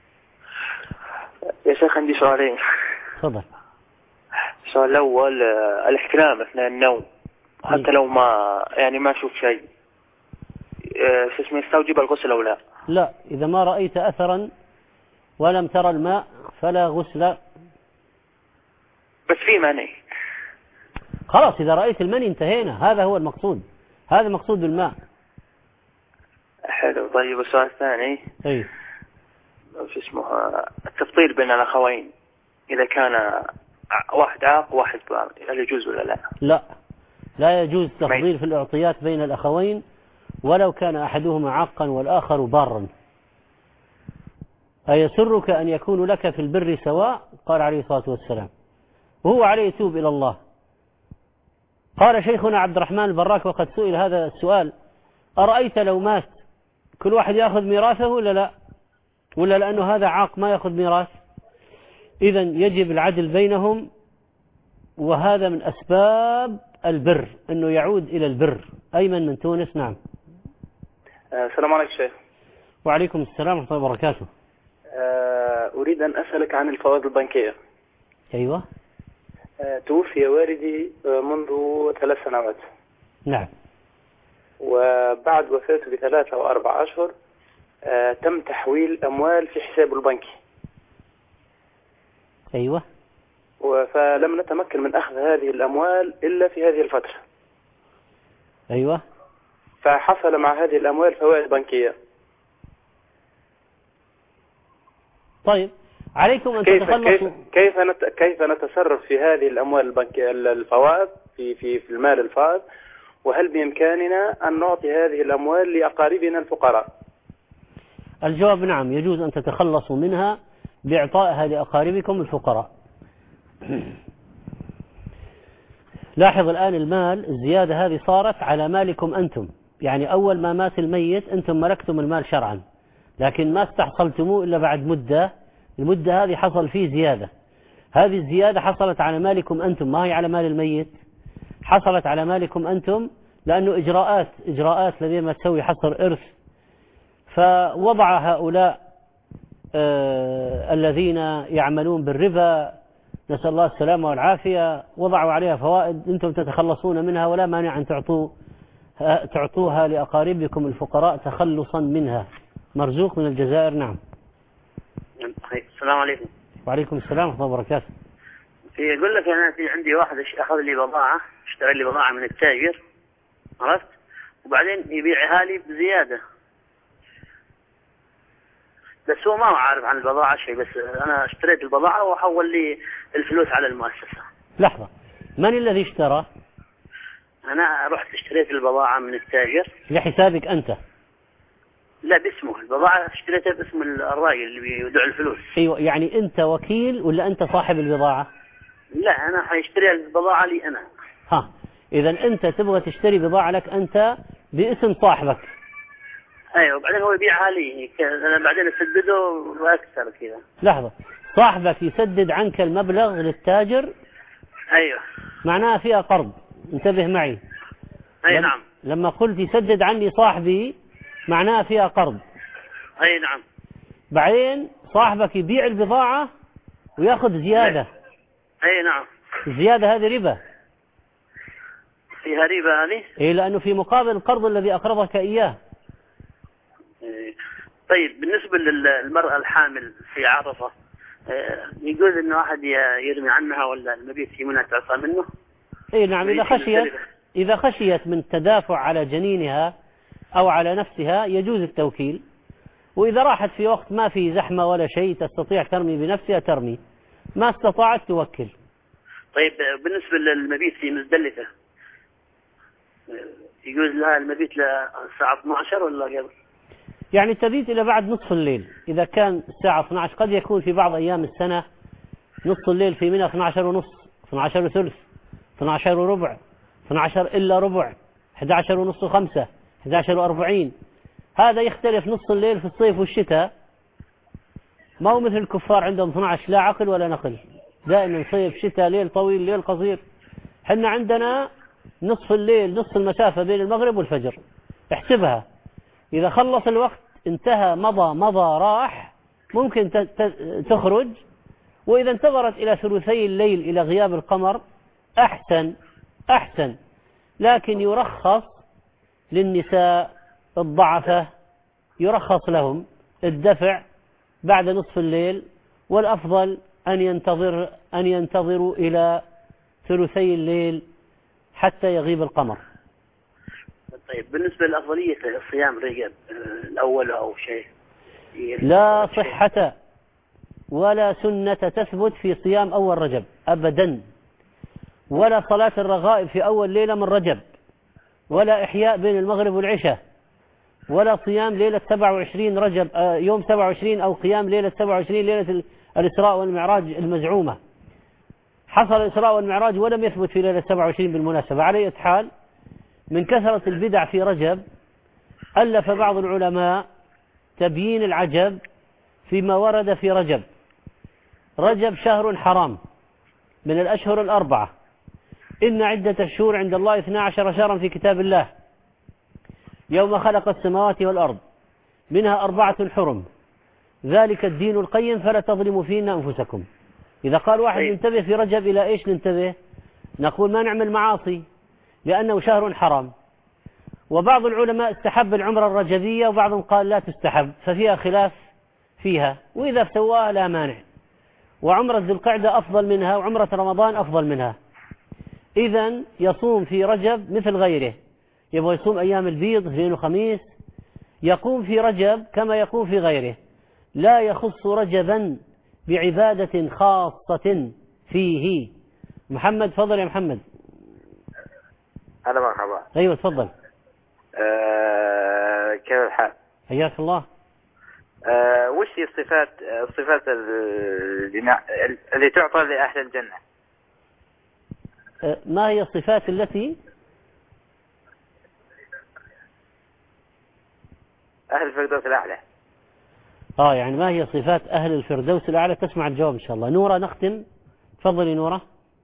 Speaker 15: يا شيخ عندي سؤالين.
Speaker 1: تفضل.
Speaker 15: السؤال الأول الاحتلام أثناء النوم حتى لو ما يعني ما أشوف شيء، شو اسمه، يستوجب الغسل أو لا؟
Speaker 1: لا، إذا ما رأيت أثرا ولم ترى الماء فلا غسل
Speaker 15: في مني.
Speaker 1: خلاص إذا رأيت المني انتهينا، هذا هو المقصود، هذا المقصود بالماء.
Speaker 15: حلو. طيب السؤال الثاني،
Speaker 1: أي
Speaker 15: شو اسمه، التفضيل بين الأخوين إذا كان واحد عاق وواحد بار، هل يجوز ولا لا؟
Speaker 1: لا، لا يجوز تفضيل في الإعطيات بين الأخوين ولو كان أحدهما عاقا والآخر بارا. أيسرك أن يكون لك في البر سواء؟ قال عليه الصلاة والسلام، وهو عليه يتوب إلى الله. قال شيخنا عبد الرحمن البراك وقد سئل هذا السؤال: أرأيت لو مات كل واحد يأخذ ميراثه ولا لا؟ ولا لأنه هذا عاق ما يأخذ ميراث؟ إذا يجب العدل بينهم، وهذا من أسباب البر، أنه يعود إلى البر. أيمن من تونس. نعم.
Speaker 16: السلام عليكم شيخ.
Speaker 1: وعليكم السلام ورحمة الله وبركاته.
Speaker 16: أريد أن أسألك عن الفوائد البنكية.
Speaker 1: أيوة.
Speaker 16: توفي والدي منذ ثلاث سنوات.
Speaker 1: نعم.
Speaker 16: وبعد وفاته بثلاثة أو أربع أشهر تم تحويل أموال في حسابه البنكي.
Speaker 1: أيوة.
Speaker 16: فلم نتمكن من أخذ هذه الأموال إلا في هذه الفترة.
Speaker 1: أيوة.
Speaker 16: فحصل مع هذه الأموال فوائد بنكية.
Speaker 1: طيب عليكم أن
Speaker 16: كيف
Speaker 1: تتخلصوا.
Speaker 16: كيف كيف, نت كيف نتصرف في هذه الأموال البنكية الفوائد في في في المال الفائض، وهل بإمكاننا أن نعطي هذه الأموال لأقاربنا الفقراء؟
Speaker 1: الجواب نعم، يجوز أن تتخلصوا منها بإعطائها لأقاربكم الفقراء. لاحظ الآن المال، الزيادة هذه صارت على مالكم أنتم، يعني أول ما مات الميت أنتم ملكتم المال شرعا، لكن ما استحصلتموه إلا بعد مدة، المدة هذه حصل فيه زيادة، هذه الزيادة حصلت على مالكم أنتم، ما هي على مال الميت، حصلت على مالكم أنتم، لأنه إجراءات إجراءات لما تسوي حصر إرث، فوضع هؤلاء آه الذين يعملون بالربا، نسأل الله السلامة والعافية، وضعوا عليها فوائد أنتم تتخلصون منها، ولا مانع أن تعطوا تعطوها لأقاربكم الفقراء تخلصا منها. مرزوق من الجزائر. نعم.
Speaker 17: السلام عليكم.
Speaker 1: وعليكم السلام ورحمة الله وبركاته.
Speaker 17: يقول لك أنا في عندي واحد أخذ لي بضاعة، اشترى لي بضاعة من التاجر، عرفت، وبعدين يبيعها لي بزيادة، بس هو ما هو عارف عن البضاعة شيء، بس أنا اشتريت البضاعة وحول لي الفلوس على المؤسسة.
Speaker 1: لحظة، من الذي اشترى؟
Speaker 17: أنا رحت اشتريت البضاعة من التاجر
Speaker 1: لحسابك أنت؟
Speaker 17: لا، باسمه، البضاعة اشتريتها باسم الراجل اللي بيودع الفلوس.
Speaker 1: أيوة، يعني أنت وكيل ولا أنت صاحب البضاعة؟
Speaker 17: لا، أنا حيشتري البضاعة لي أنا.
Speaker 1: ها، إذا أنت تبغى تشتري بضاعة لك أنت باسم صاحبك.
Speaker 17: أيوة، وبعدين هو يبيعها لي، أنا بعدين أسدده وأكثر كذا.
Speaker 1: لحظة، صاحبك يسدد عنك المبلغ للتاجر؟
Speaker 17: أيوة.
Speaker 1: معناها فيها قرض، انتبه معي.
Speaker 17: أي نعم.
Speaker 1: لما قلت يسدد عني صاحبي معناها فيها قرض.
Speaker 17: أي نعم.
Speaker 1: بعدين صاحبك يبيع البضاعة ويأخذ زيادة.
Speaker 17: أي نعم.
Speaker 1: الزيادة هذه ربا.
Speaker 17: فيها ربا هذه؟
Speaker 1: إيه، لأنه في مقابل القرض الذي أقرضك إياه.
Speaker 17: إيه. طيب بالنسبة للمرأة الحامل في عرفة، يجوز إنه واحد يرمي عنها ولا المبيت منها تعصى منه؟
Speaker 1: إيه نعم، إذا خشيت إذا خشيت من التدافع على جنينها أو على نفسها يجوز التوكيل، وإذا راحت في وقت ما في زحمة ولا شيء تستطيع ترمي بنفسها ترمي، ما استطاعت توكل.
Speaker 17: طيب بالنسبة للمبيت في مزدلفة، يجوز لها المبيت للساعة اثني عشر ولا قبل؟
Speaker 1: يعني تبيت إلى بعد نصف الليل، إذا كان الساعة اثني عشر، قد يكون في بعض أيام السنة نصف الليل في منى اثني عشر ونص، اثني عشر وثلث، اثني عشر وربع، اثني عشر إلا ربع، أحد عشر ونص وخمسة، أحد عشر وأربعين، هذا يختلف نصف الليل في الصيف والشتاء، ما هو مثل الكفار عندهم اثني عشر لا عقل ولا نقل، دائما صيف شتاء ليل طويل ليل قصير. حنا عندنا نصف الليل، نصف المسافة بين المغرب والفجر، احسبها، إذا خلص الوقت انتهى مضى مضى راح، ممكن تخرج، وإذا انتظرت إلى ثلثي الليل إلى غياب القمر أحسن أحسن، لكن يرخص للنساء الضعفة، يرخص لهم الدفع بعد نصف الليل، والأفضل أن ينتظر أن ينتظروا إلى ثلثي الليل حتى يغيب القمر.
Speaker 17: طيب بالنسبة لأفضلية صيام رجب الأول أو شيء؟
Speaker 1: لا صحة ولا سنة تثبت في صيام أول رجب أبدا، ولا صلاة الرغائب في أول ليلة من رجب، ولا إحياء بين المغرب والعشاء، ولا صيام ليلة سبعة وعشرين رجب يوم سبعة وعشرين أو قيام ليلة سبعة وعشرين ليلة الإسراء والمعراج المزعومة. حصل الإسراء والمعراج ولم يثبت في ليلة سبعة وعشرين بالمناسبة. على أي حال، من كثرة البدع في رجب ألف بعض العلماء تبيين العجب فيما ورد في رجب. رجب شهر حرام من الأشهر الأربعة، إن عدة الشهور عند الله اثنا عشر شهرا في كتاب الله يوم خلق السماوات والأرض منها أربعة حرم ذلك الدين القيم فلا تظلموا فيهن أنفسكم. إذا قال واحد ننتبه في رجب إلى إيش ننتبه؟ نقول ما نعمل معاصي لأنه شهر حرام. وبعض العلماء استحب العمرة الرجبية وبعضهم قال لا تستحب، ففيها خلاف فيها، وإذا سواها لا مانع. وعمرة ذي القعدة أفضل منها وعمرة رمضان أفضل منها. إذن يصوم في رجب مثل غيره، يبغى يصوم أيام البيض اثنين وخميس، يقوم في رجب كما يقوم في غيره، لا يخص رجبا بعبادة خاصة فيه. محمد فضل يا محمد.
Speaker 18: هلا مرحبا.
Speaker 1: أيوة تفضل.
Speaker 18: أه كيف الحال؟
Speaker 1: حياك الله.
Speaker 18: أه وش هي الصفات الصفات اللي, اللي تعطى لأهل الجنة؟
Speaker 1: أه ما هي الصفات التي
Speaker 18: أهل الفردوس الأعلى؟
Speaker 1: آه يعني ما هي صفات أهل الفردوس الأعلى؟ تسمع الجواب إن شاء الله. نورة نختم، تفضلي نورة.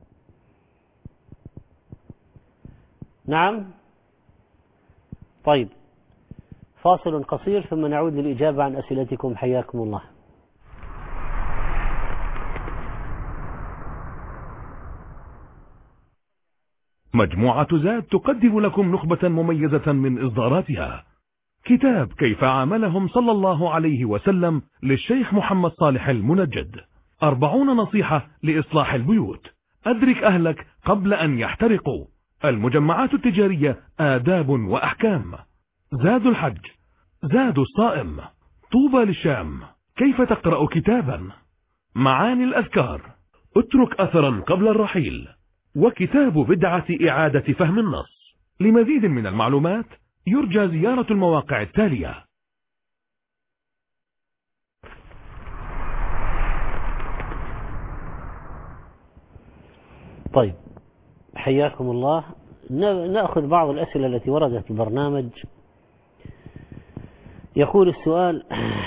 Speaker 1: نعم طيب، فاصل قصير ثم نعود للإجابة عن أسئلتكم. حياكم الله.
Speaker 11: مجموعة زاد تقدم لكم نخبة مميزة من إصداراتها. كتاب كيف عاملهم صلى الله عليه وسلم للشيخ محمد صالح المنجد، أربعون نصيحة لإصلاح البيوت، أدرك أهلك قبل أن يحترقوا، المجمعات التجارية آداب وأحكام، زاد الحج، زاد الصائم، طوبى للشام، كيف تقرأ كتابا، معاني الأذكار، اترك أثرا قبل الرحيل، وكتاب بدعة إعادة فهم النص. لمزيد من المعلومات يرجى زيارة المواقع التالية.
Speaker 1: طيب حياكم الله. نأخذ بعض الأسئلة التي وردت في البرنامج. يقول السؤال: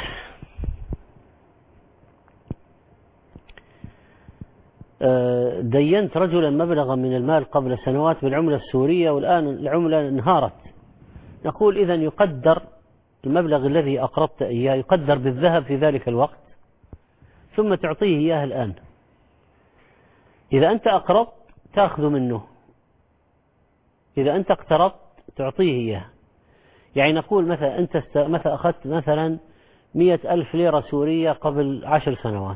Speaker 1: دينت رجلا مبلغا من المال قبل سنوات بالعملة السورية والآن العملة انهارت. نقول إذن يقدر المبلغ الذي أقرضت إياه يقدر بالذهب في ذلك الوقت ثم تعطيه إياه الآن. إذا أنت أقرضت تأخذ منه، إذا أنت اقترضت تعطيه إياه. يعني نقول مثلا أنت مثلا أخذت مثلا مئة ألف ليرة سورية قبل عشر سنوات،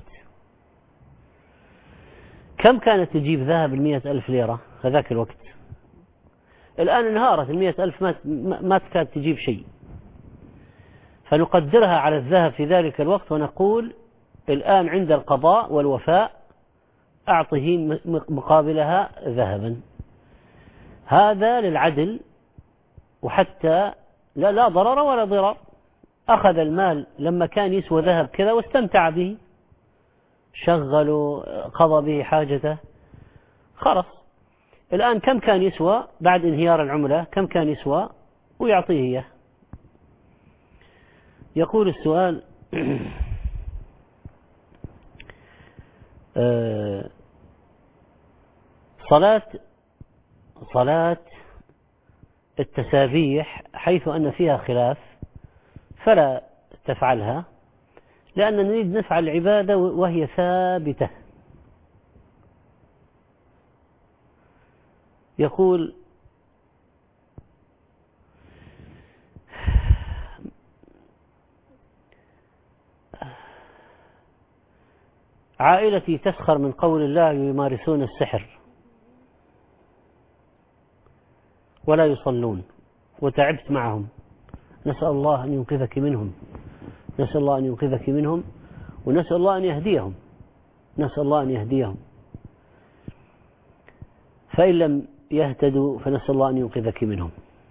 Speaker 1: كم كانت تجيب ذهب المئة ألف ليرة هذاك الوقت؟ الآن انهارت المئة ألف، ما ما تكاد تجيب شيء، فنقدرها على الذهب في ذلك الوقت ونقول الآن عند القضاء والوفاء أعطه مقابلها ذهبا. هذا للعدل، وحتى لا, لا ضرر ولا ضرر. أخذ المال لما كان يسوى ذهب كذا واستمتع به، شغله، قضى به حاجته، خلص. الآن كم كان يسوى بعد انهيار العملة؟ كم كان يسوى؟ ويعطيه إياه. يقول السؤال: صلاة صلاة التسابيح حيث أن فيها خلاف فلا تفعلها، لأن نريد نفعل العبادة وهي ثابتة. يقول: عائلتي تسخر من قول الله يمارسون السحر، ولا يصلون وتعبت معهم، نسأل الله أن ينقذك منهم، نسأل الله أن ينقذك منهم، ونسأل الله أن يهديهم، نسأل الله أن يهديهم. فإن لم يهتدوا فنسأل الله أن ينقذك منهم.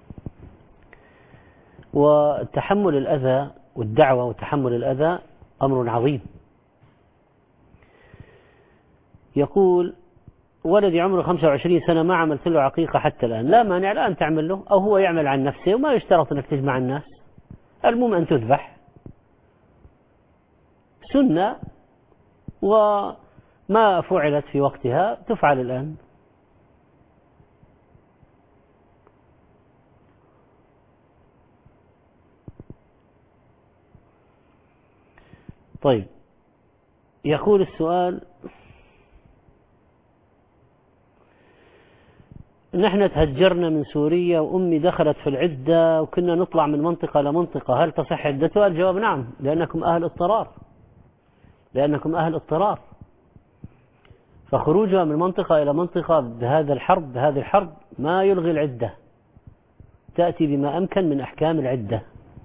Speaker 1: وتحمل الأذى والدعوة وتحمل الأذى أمر عظيم. يقول ولدي عمره خمسة وعشرين سنة ما عملت له عقيقة حتى الآن. لا مانع الآن تعمل له، أو هو يعمل عن نفسه، وما يشترط أنك تجمع الناس، المهم أن تذبح سنة، وما فعلت في وقتها تفعل الآن. طيب، يقول السؤال: نحن تهجرنا من سوريا وأمي دخلت في العدة وكنا نطلع من منطقة لمنطقة، هل تصح عدتها؟ الجواب نعم، لأنكم أهل اضطرار، لأنكم أهل اضطرار. فخروجها من منطقة إلى منطقة بهذا الحرب بهذه الحرب ما يلغي العدة، تأتي بما أمكن من أحكام العدة.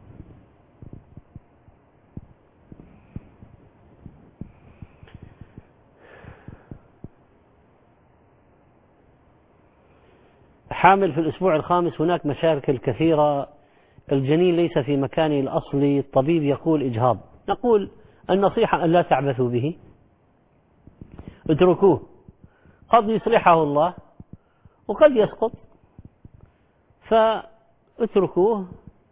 Speaker 1: حامل في الأسبوع الخامس، هناك مشاكل كثيرة، الجنين ليس في مكانه الأصلي، الطبيب يقول إجهاض. نقول النصيحة أن لا تعبثوا به، اتركوه، قد يصلحه الله وقد يسقط، فاتركوه.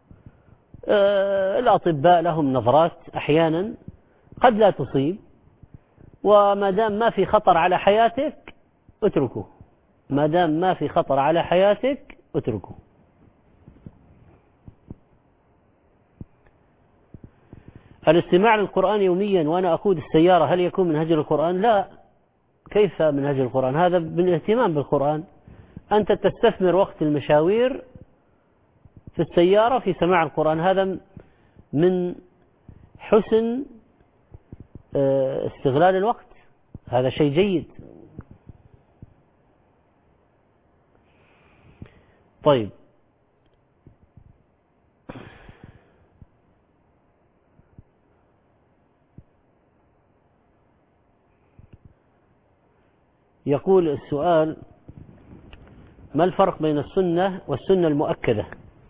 Speaker 1: الأطباء لهم نظرات أحيانا قد لا تصيب، وما دام ما في خطر على حياتك اتركوه، ما دام ما في خطر على حياتك اتركه. الاستماع للقرآن يوميا وأنا أقود السيارة هل يكون من هجر القرآن؟ لا، كيف من هجر القرآن؟ هذا من الاهتمام بالقرآن. أنت تستثمر وقت المشاوير في السيارة في سماع القرآن، هذا من حسن استغلال الوقت، هذا شيء جيد. طيب، يقول السؤال: ما الفرق بين السنة والسنة المؤكدة؟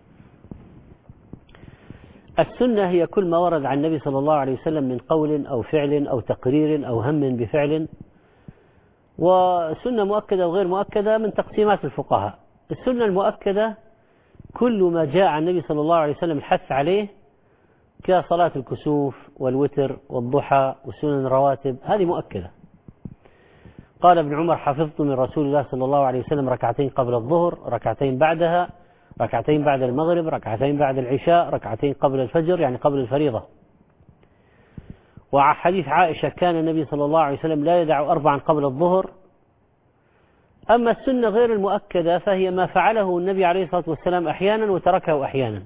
Speaker 1: السنة هي كل ما ورد عن النبي صلى الله عليه وسلم من قول أو فعل أو تقرير أو هم بفعل، وسنة مؤكدة وغير مؤكدة من تقسيمات الفقهاء. السنة المؤكدة كل ما جاء عن النبي صلى الله عليه وسلم الحث عليه كصلاة الكسوف والوتر والضحى والسنن الرواتب، هذه مؤكدة. قال ابن عمر: حفظت من رسول الله صلى الله عليه وسلم ركعتين قبل الظهر، ركعتين بعدها، ركعتين بعد المغرب، ركعتين بعد العشاء، ركعتين قبل الفجر، يعني قبل الفريضة. وحديث عائشة: كان النبي صلى الله عليه وسلم لا يدع أربعا قبل الظهر. أما السنة غير المؤكدة فهي ما فعله النبي عليه الصلاة والسلام أحيانا وتركه أحيانا،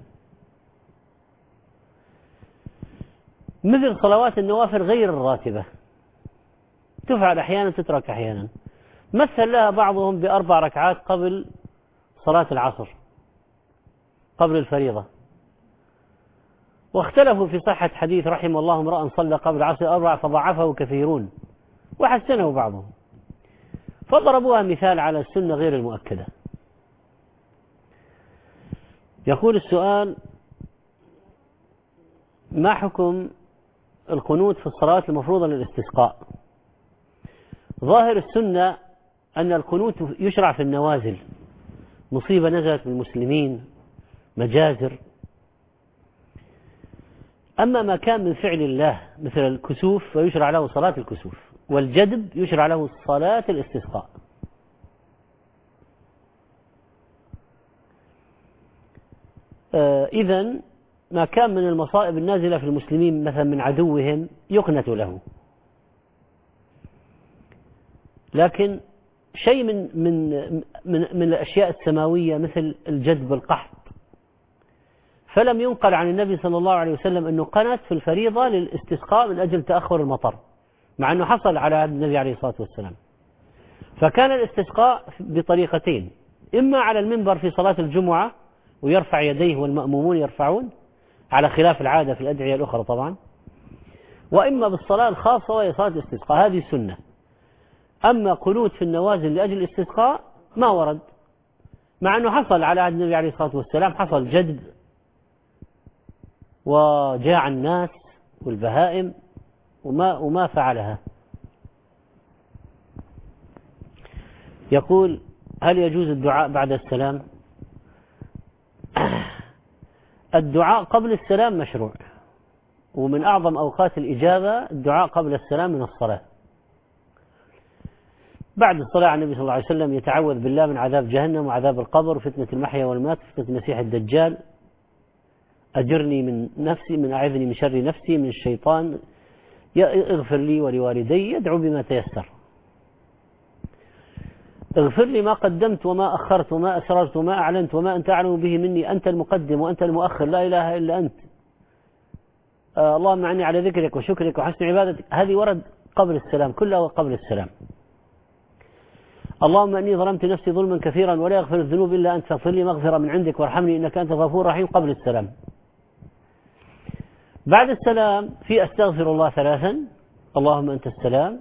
Speaker 1: مثل صلوات النوافل غير الراتبة، تفعل أحيانا تترك أحيانا. مثل لها بعضهم بأربع ركعات قبل صلاة العصر قبل الفريضة، واختلفوا في صحة حديث رحم الله امرأ صلى قبل العصر أربع فضعفه كثيرون وحسنه بعضهم، فضربوها مثال على السنة غير المؤكدة. يقول السؤال: ما حكم القنوت في الصلاة المفروضة للاستسقاء؟ ظاهر السنة أن القنوت يشرع في النوازل، مصيبة نزلت بالمسلمين، مجازر. أما ما كان من فعل الله مثل الكسوف فيشرع له صلاة الكسوف، والجدب يشرع له صلاة الاستسقاء. آه إذن ما كان من المصائب النازلة في المسلمين مثلا من عدوهم يقنت له، لكن شيء من من من, من الأشياء السماوية مثل الجدب القحط، فلم ينقل عن النبي صلى الله عليه وسلم أنه قنت في الفريضة للاستسقاء من أجل تأخر المطر، مع أنه حصل على عهد النبي عليه الصلاة والسلام. فكان الاستسقاء بطريقتين: إما على المنبر في صلاة الجمعة ويرفع يديه والمأمومون يرفعون على خلاف العادة في الأدعية الأخرى طبعا، وإما بالصلاة الخاصة وهي صلاة الاستسقاء، هذه سنة. أما قنوت في النوازل لأجل الاستسقاء ما ورد، مع أنه حصل على عهد النبي عليه الصلاة والسلام، حصل جدب وجاع الناس والبهائم وما, وما فعلها. يقول: هل يجوز الدعاء بعد السلام؟ الدعاء قبل السلام مشروع، ومن أعظم أوقات الإجابة الدعاء قبل السلام من الصلاة. بعد الصلاة على النبي صلى الله عليه وسلم يتعوذ بالله من عذاب جهنم وعذاب القبر وفتنة المحيا والمات وفتنة المسيح الدجال، أجرني من نفسي، من أعذني من شر نفسي، من الشيطان، اغفر لي ولوالدي، يدعو بما تيسر. اغفر لي ما قدمت وما أخرت وما أسررت وما أعلنت وما أنت أعلم به مني، أنت المقدم وأنت المؤخر، لا إله إلا أنت، آه اللهم أعني على ذكرك وشكرك وحسن عبادتك. هذه ورد قبل السلام، كلها قبل السلام. اللهم أني ظلمت نفسي ظلما كثيرا ولا يغفر الذنوب إلا أنت، فاغفر لي مغفرة من عندك وارحمني إنك أنت غفور رحيم، قبل السلام. بعد السلام في أستغفر الله ثلاثا، اللهم أنت السلام،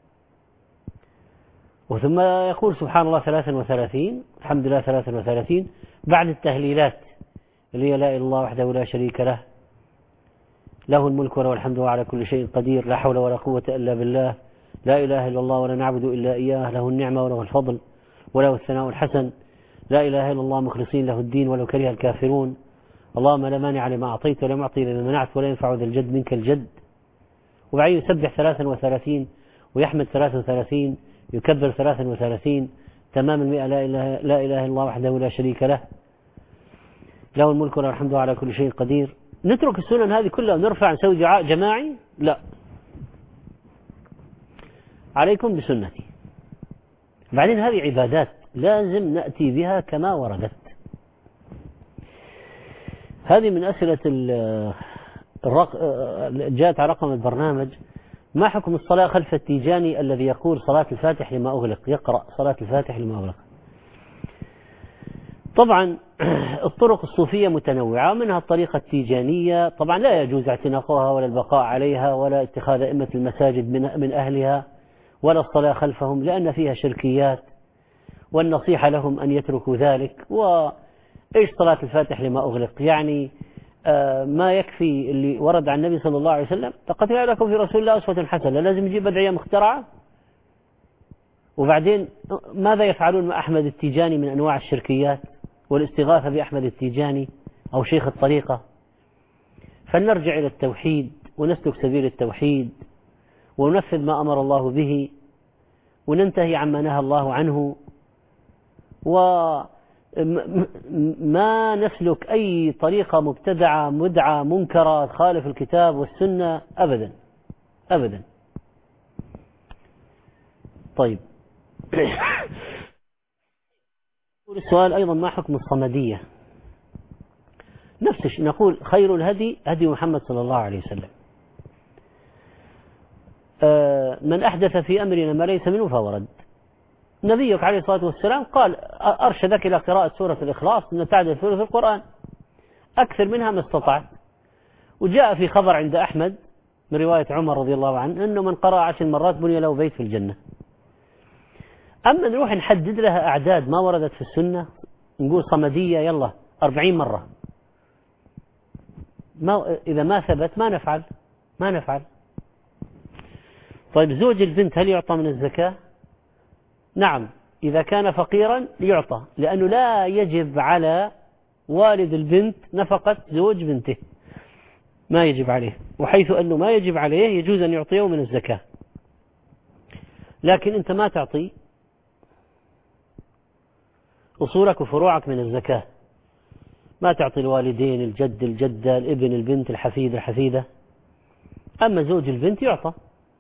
Speaker 1: وثم يقول سبحان الله ثلاثا وثلاثين، الحمد لله ثلاثا وثلاثين، بعد التهليلات اللي هي لا إله إلا الله وحده لا شريك له، له الملك وله الحمد وهو على كل شيء قدير، لا حول ولا قوة إلا بالله، لا إله إلا الله ولا نعبد إلا إياه، له النعمة وله الفضل وله الثناء الحسن، لا إله إلا الله مخلصين له الدين ولو كره الكافرون، اللهم لا مانع لما أعطيت ولا معطي لما منعت ولا ينفع ذا الجد منك الجد. وبعدين يسبح ثلاثا وثلاثين ويحمد ثلاثا وثلاثين، يكبر ثلاثا وثلاثين، تمام المئة، لا إله, لا إله إلا الله وحده لا شريك له، له الملك وله الحمد على كل شيء قدير. نترك السنن هذه كلها ونرفع نسوي دعاء جماعي؟ لا، عليكم بسنتي. بعدين هذه عبادات لازم نأتي بها كما وردت. هذه من أسئلة الرق... جاءت على رقم البرنامج: ما حكم الصلاة خلف التيجاني الذي يقول صلاة الفاتح لما أغلق، يقرأ صلاة الفاتح لما أغلق؟ طبعا الطرق الصوفية متنوعة، منها الطريقة التيجانية، طبعا لا يجوز اعتناقها ولا البقاء عليها ولا اتخاذ أئمة المساجد من, من أهلها ولا الصلاة خلفهم، لأن فيها شركيات، والنصيحة لهم أن يتركوا ذلك. وإيش صلاة الفاتح لما أغلق؟ يعني آه ما يكفي اللي ورد عن النبي صلى الله عليه وسلم: لقد كان لكم في رسول الله أسوة حسنة، لازم يجيب أدعية مخترعة؟ وبعدين ماذا يفعلون مع أحمد التيجاني من أنواع الشركيات والاستغاثة بأحمد التيجاني أو شيخ الطريقة؟ فلنرجع إلى التوحيد ونسلك سبيل التوحيد وننفذ ما أمر الله به وننتهي عما نهى الله عنه، وما نسلك أي طريقة مبتدعة مدعى منكرة تخالف الكتاب والسنة أبدا أبدا. طيب السؤال أيضا: ما حكم الصمدية؟ نفس الشيء، نقول خير الهدي هدي محمد صلى الله عليه وسلم، من أحدث في أمرنا ما ليس منه فهو رد. نبيك عليه الصلاة والسلام قال: أرشدك إلى قراءة سورة الإخلاص، أن تعدل سورة في القرآن أكثر منها ما استطعت. وجاء في خبر عند أحمد من رواية عمر رضي الله عنه أنه من قرأ عشر مرات بني له بيت في الجنة. أما نروح نحدد لها أعداد ما وردت في السنة، نقول صمدية يلا أربعين مرة، ما إذا ما ثبت ما نفعل ما نفعل. طيب زوج البنت هل يعطى من الزكاة؟ نعم، إذا كان فقيرا يعطى، لأنه لا يجب على والد البنت نفقة زوج بنته، ما يجب عليه، وحيث أنه ما يجب عليه يجوز أن يعطيه من الزكاة. لكن أنت ما تعطي أصولك وفروعك من الزكاة، ما تعطي الوالدين، الجد، الجدة، الابن، البنت، الحفيد، الحفيدة. أما زوج البنت يعطى.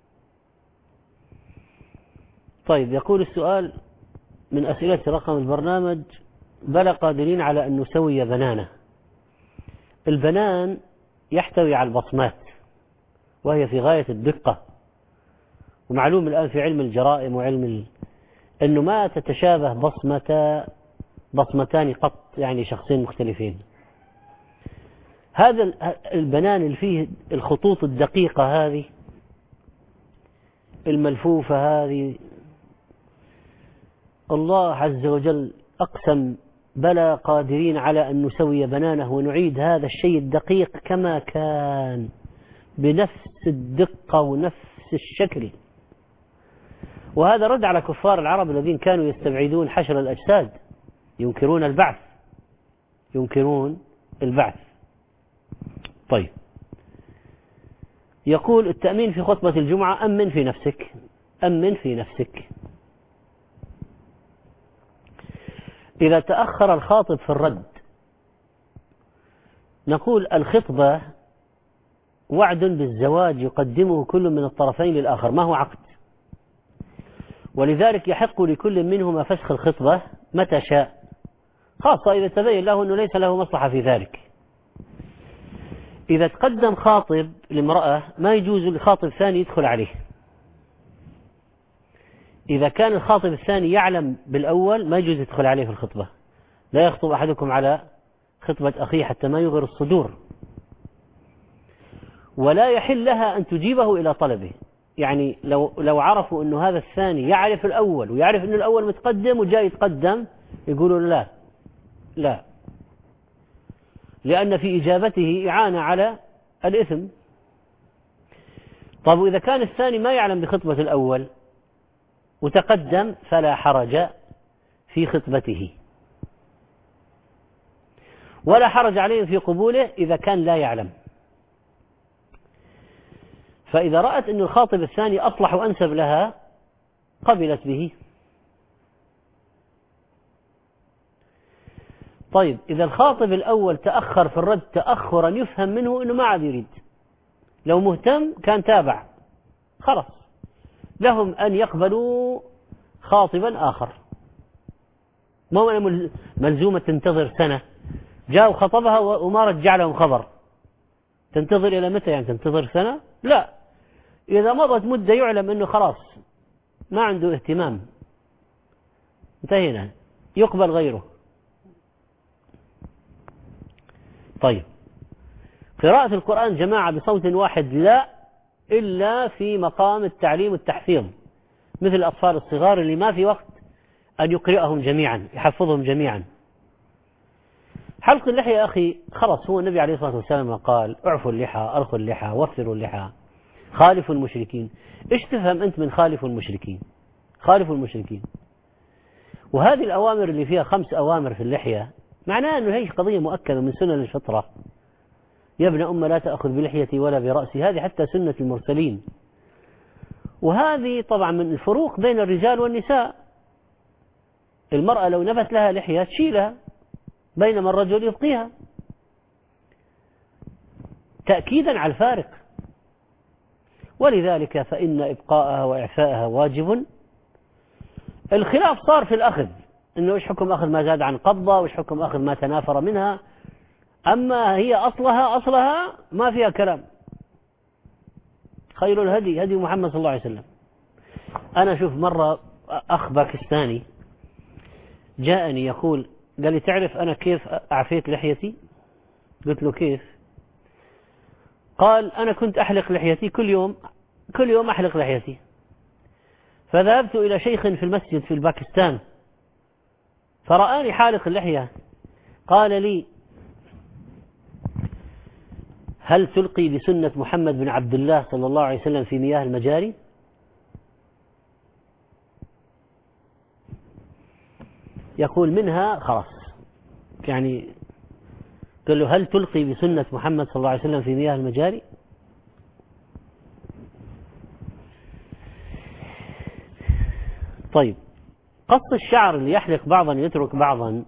Speaker 1: طيب يقول السؤال من أسئلة رقم البرنامج: بلى قادرين على أن نسوي بنانة. البنان يحتوي على البصمات وهي في غاية الدقة، ومعلوم الآن في علم الجرائم وعلم ال... أنه ما تتشابه بصمة بصمتان قط، يعني شخصين مختلفين. هذا البنان اللي فيه الخطوط الدقيقة هذه الملفوفة هذه، الله عز وجل أقسم بلى قادرين على أن نسوي بنانه ونعيد هذا الشيء الدقيق كما كان بنفس الدقة ونفس الشكل. وهذا رد على كفار العرب الذين كانوا يستبعدون حشر الأجساد، ينكرون البعث ينكرون البعث. طيب، يقول التأمين في خطبة الجمعة: أمن في نفسك أمن في نفسك. إذا تأخر الخاطب في الرد نقول: الخطبة وعد بالزواج يقدمه كل من الطرفين للآخر، ما هو عقد، ولذلك يحق لكل منهما فسخ الخطبة متى شاء، خاصة إذا تبين له أنه ليس له مصلحة في ذلك. إذا تقدم خاطب لامرأة ما يجوز للخاطب الثاني يدخل عليه. إذا كان الخاطب الثاني يعلم بالأول ما يجوز يدخل عليه في الخطبة. لا يخطب أحدكم على خطبة أخيه حتى ما يغر الصدور. ولا يحل لها أن تجيبه إلى طلبه، يعني لو لو عرفوا أنه هذا الثاني يعرف الأول ويعرف أنه الأول متقدم وجاي يتقدم، يقولوا لا لا، لأن في إجابته إعانة على الإثم. طب وإذا كان الثاني ما يعلم بخطبة الأول وتقدم فلا حرج في خطبته، ولا حرج عليه في قبوله إذا كان لا يعلم. فإذا رأت أن الخاطب الثاني أصلح وأنسب لها قبلت به. طيب، إذا الخاطب الأول تأخر في الرد تأخرا يفهم منه أنه ما عاد يريد، لو مهتم كان تابع، خلاص لهم أن يقبلوا خاطبا آخر. ما هو ملزومة تنتظر سنة، جاءوا خطبها وما رجع لهم خبر، تنتظر إلى متى؟ يعني تنتظر سنة؟ لا، إذا مضت مدة يعلم أنه خلاص ما عنده اهتمام، انتهينا، يقبل غيره. طيب، قراءة القرآن جماعة بصوت واحد لا، إلا في مقام التعليم والتحفيظ، مثل الأطفال الصغار اللي ما في وقت أن يقرأهم جميعا، يحفظهم جميعا. حلق اللحية يا أخي خلاص، هو النبي عليه الصلاة والسلام قال: اعفوا اللحى، أرخوا اللحى، وفروا اللحى، خالفوا المشركين. إيش تفهم أنت من خالفوا المشركين؟ خالفوا المشركين. وهذه الأوامر اللي فيها خمس أوامر في اللحية معناه أنه هي قضية مؤكدة من سنن الفطرة. يا ابن أم لا تأخذ بلحيتي ولا برأسي، هذه حتى سنة المرسلين. وهذه طبعا من الفروق بين الرجال والنساء. المرأة لو نبت لها لحية تشيلها، بينما الرجل يبقيها، تأكيدا على الفارق. ولذلك فإن إبقاءها وإعفاءها واجب. الخلاف صار في الأخذ، إنه إيش حكم أخذ ما زاد عن قبضة، وإيش حكم أخذ ما تنافر منها. أما هي أصلها أصلها ما فيها كلام. خير الهدي هدي محمد صلى الله عليه وسلم. أنا شوف مرة أخ باكستاني جاءني يقول، قال لي: تعرف أنا كيف أعفيت لحيتي؟ قلت له: كيف؟ قال: أنا كنت أحلق لحيتي كل يوم كل يوم أحلق لحيتي، فذهبت إلى شيخ في المسجد في الباكستان فرآني حالق اللحية، قال لي: هل تلقي بسنة محمد بن عبد الله صلى الله عليه وسلم في مياه المجاري؟ يقول منها خلاص، يعني قال له: هل تلقي بسنة محمد صلى الله عليه وسلم في مياه المجاري؟ طيب، قص الشعر اللي يحلق بعضا يترك بعضا،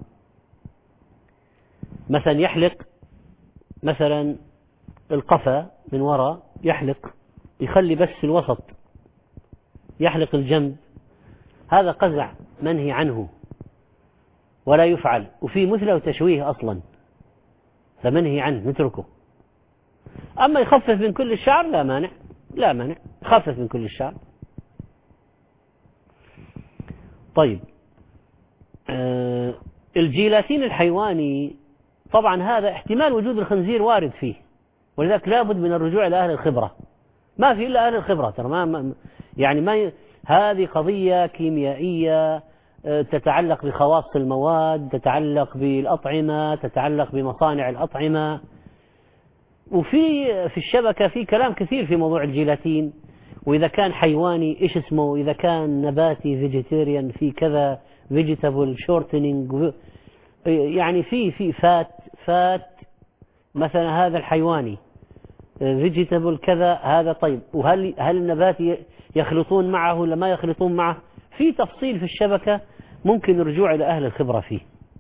Speaker 1: مثلا يحلق مثلا القفا من وراء، يحلق يخلي بس الوسط، يحلق الجنب، هذا قزع منهي عنه ولا يفعل، وفي مثله تشويه أصلا، فمنهي عنه نتركه. أما يخفف من كل الشعر لا مانع، لا مانع يخفف من كل الشعر. طيب، آه الجيلاتين الحيواني طبعا هذا احتمال وجود الخنزير وارد فيه، ولذلك لابد من الرجوع إلى أهل الخبرة. ما في إلا أهل الخبرة ترى، ما يعني ما ي... هذه قضية كيميائية تتعلق بخواص المواد، تتعلق بالأطعمة، تتعلق بمصانع الأطعمة. وفي في الشبكة في كلام كثير في موضوع الجيلاتين، وإذا كان حيواني إيش اسمه، إذا كان نباتي فيجيتيريان في كذا فيجيتابل شورتنينج، يعني في في فات فات مثلا هذا الحيواني فيجيتابل كذا هذا. طيب وهل هل النباتي يخلطون معه ولا ما يخلطون معه؟ في تفصيل في الشبكة ممكن الرجوع إلى أهل الخبرة فيه.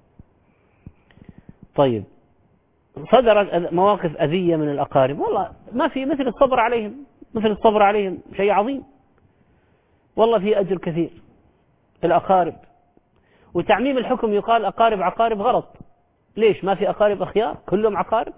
Speaker 1: طيب صدرت مواقف أذية من الأقارب، والله ما في مثل الصبر عليهم، مثل الصبر عليهم شيء عظيم، والله في أجر كثير الأقارب. وتعميم الحكم يقال أقارب عقارب غلط. ليش ما في أقارب أخيار كلهم عقارب؟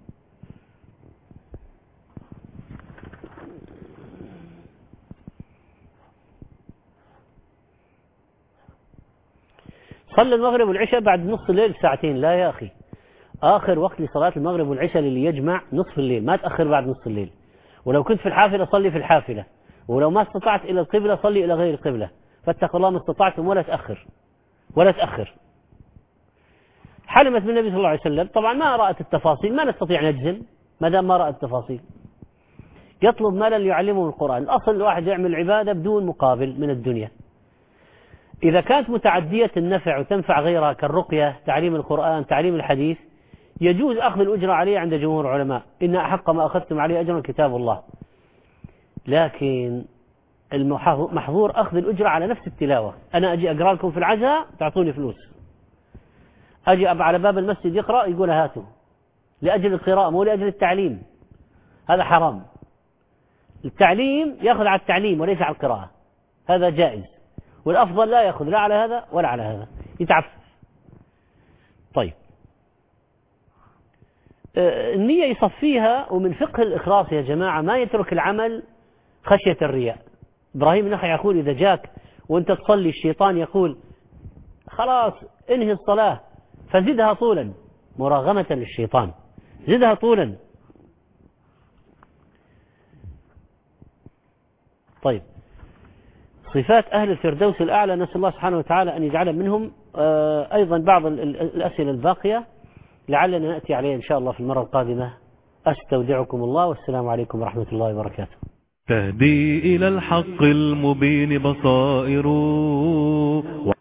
Speaker 1: صلى المغرب والعشاء بعد نصف الليل ساعتين. لا يا أخي، آخر وقت لصلاة المغرب والعشاء اللي يجمع نصف الليل، ما تأخر بعد نصف الليل. ولو كنت في الحافلة صلي في الحافلة، ولو ما استطعت إلى القبلة صلي إلى غير القبلة، فاتقوا الله ما استطعتم ولا تأخر ولا تأخر. حلمت بالنبي صلى الله عليه وسلم، طبعا ما رأت التفاصيل، ما نستطيع نجزم ما دام ما رأت التفاصيل. يطلب مالا ليعلمه القرآن. الأصل الواحد يعمل عبادة بدون مقابل من الدنيا. إذا كانت متعدية النفع وتنفع غيرها كالرقية، تعليم القرآن، تعليم الحديث، يجوز أخذ الأجرة عليه عند جمهور العلماء، إن أحق ما أخذتم عليه أجرا كتاب الله. لكن المحظور أخذ الأجرة على نفس التلاوة. أنا أجي أقرأ لكم في العزاء تعطوني فلوس، أجي أبقى على باب المسجد يقرأ يقول هاتوا، لأجل القراءة مو لأجل التعليم، هذا حرام. التعليم يأخذ على التعليم وليس على القراءة، هذا جائز. والأفضل لا يأخذ لا على هذا ولا على هذا، يتعفف. طيب النية يصفيها، ومن فقه الإخلاص يا جماعة ما يترك العمل خشية الرياء. إبراهيم النخعي يقول إذا جاك وأنت تصلي الشيطان يقول خلاص انهي الصلاة فزدها طولا، مراغمة للشيطان، زدها طولا. طيب صفات أهل الفردوس الأعلى، نسأل الله سبحانه وتعالى أن يجعل منهم. أيضا بعض الأسئلة الباقية لعلنا نأتي عليه إن شاء الله في المرة القادمة. أستودعكم الله والسلام عليكم ورحمة الله وبركاته.
Speaker 19: تهدي إلى الحق المبين بصائر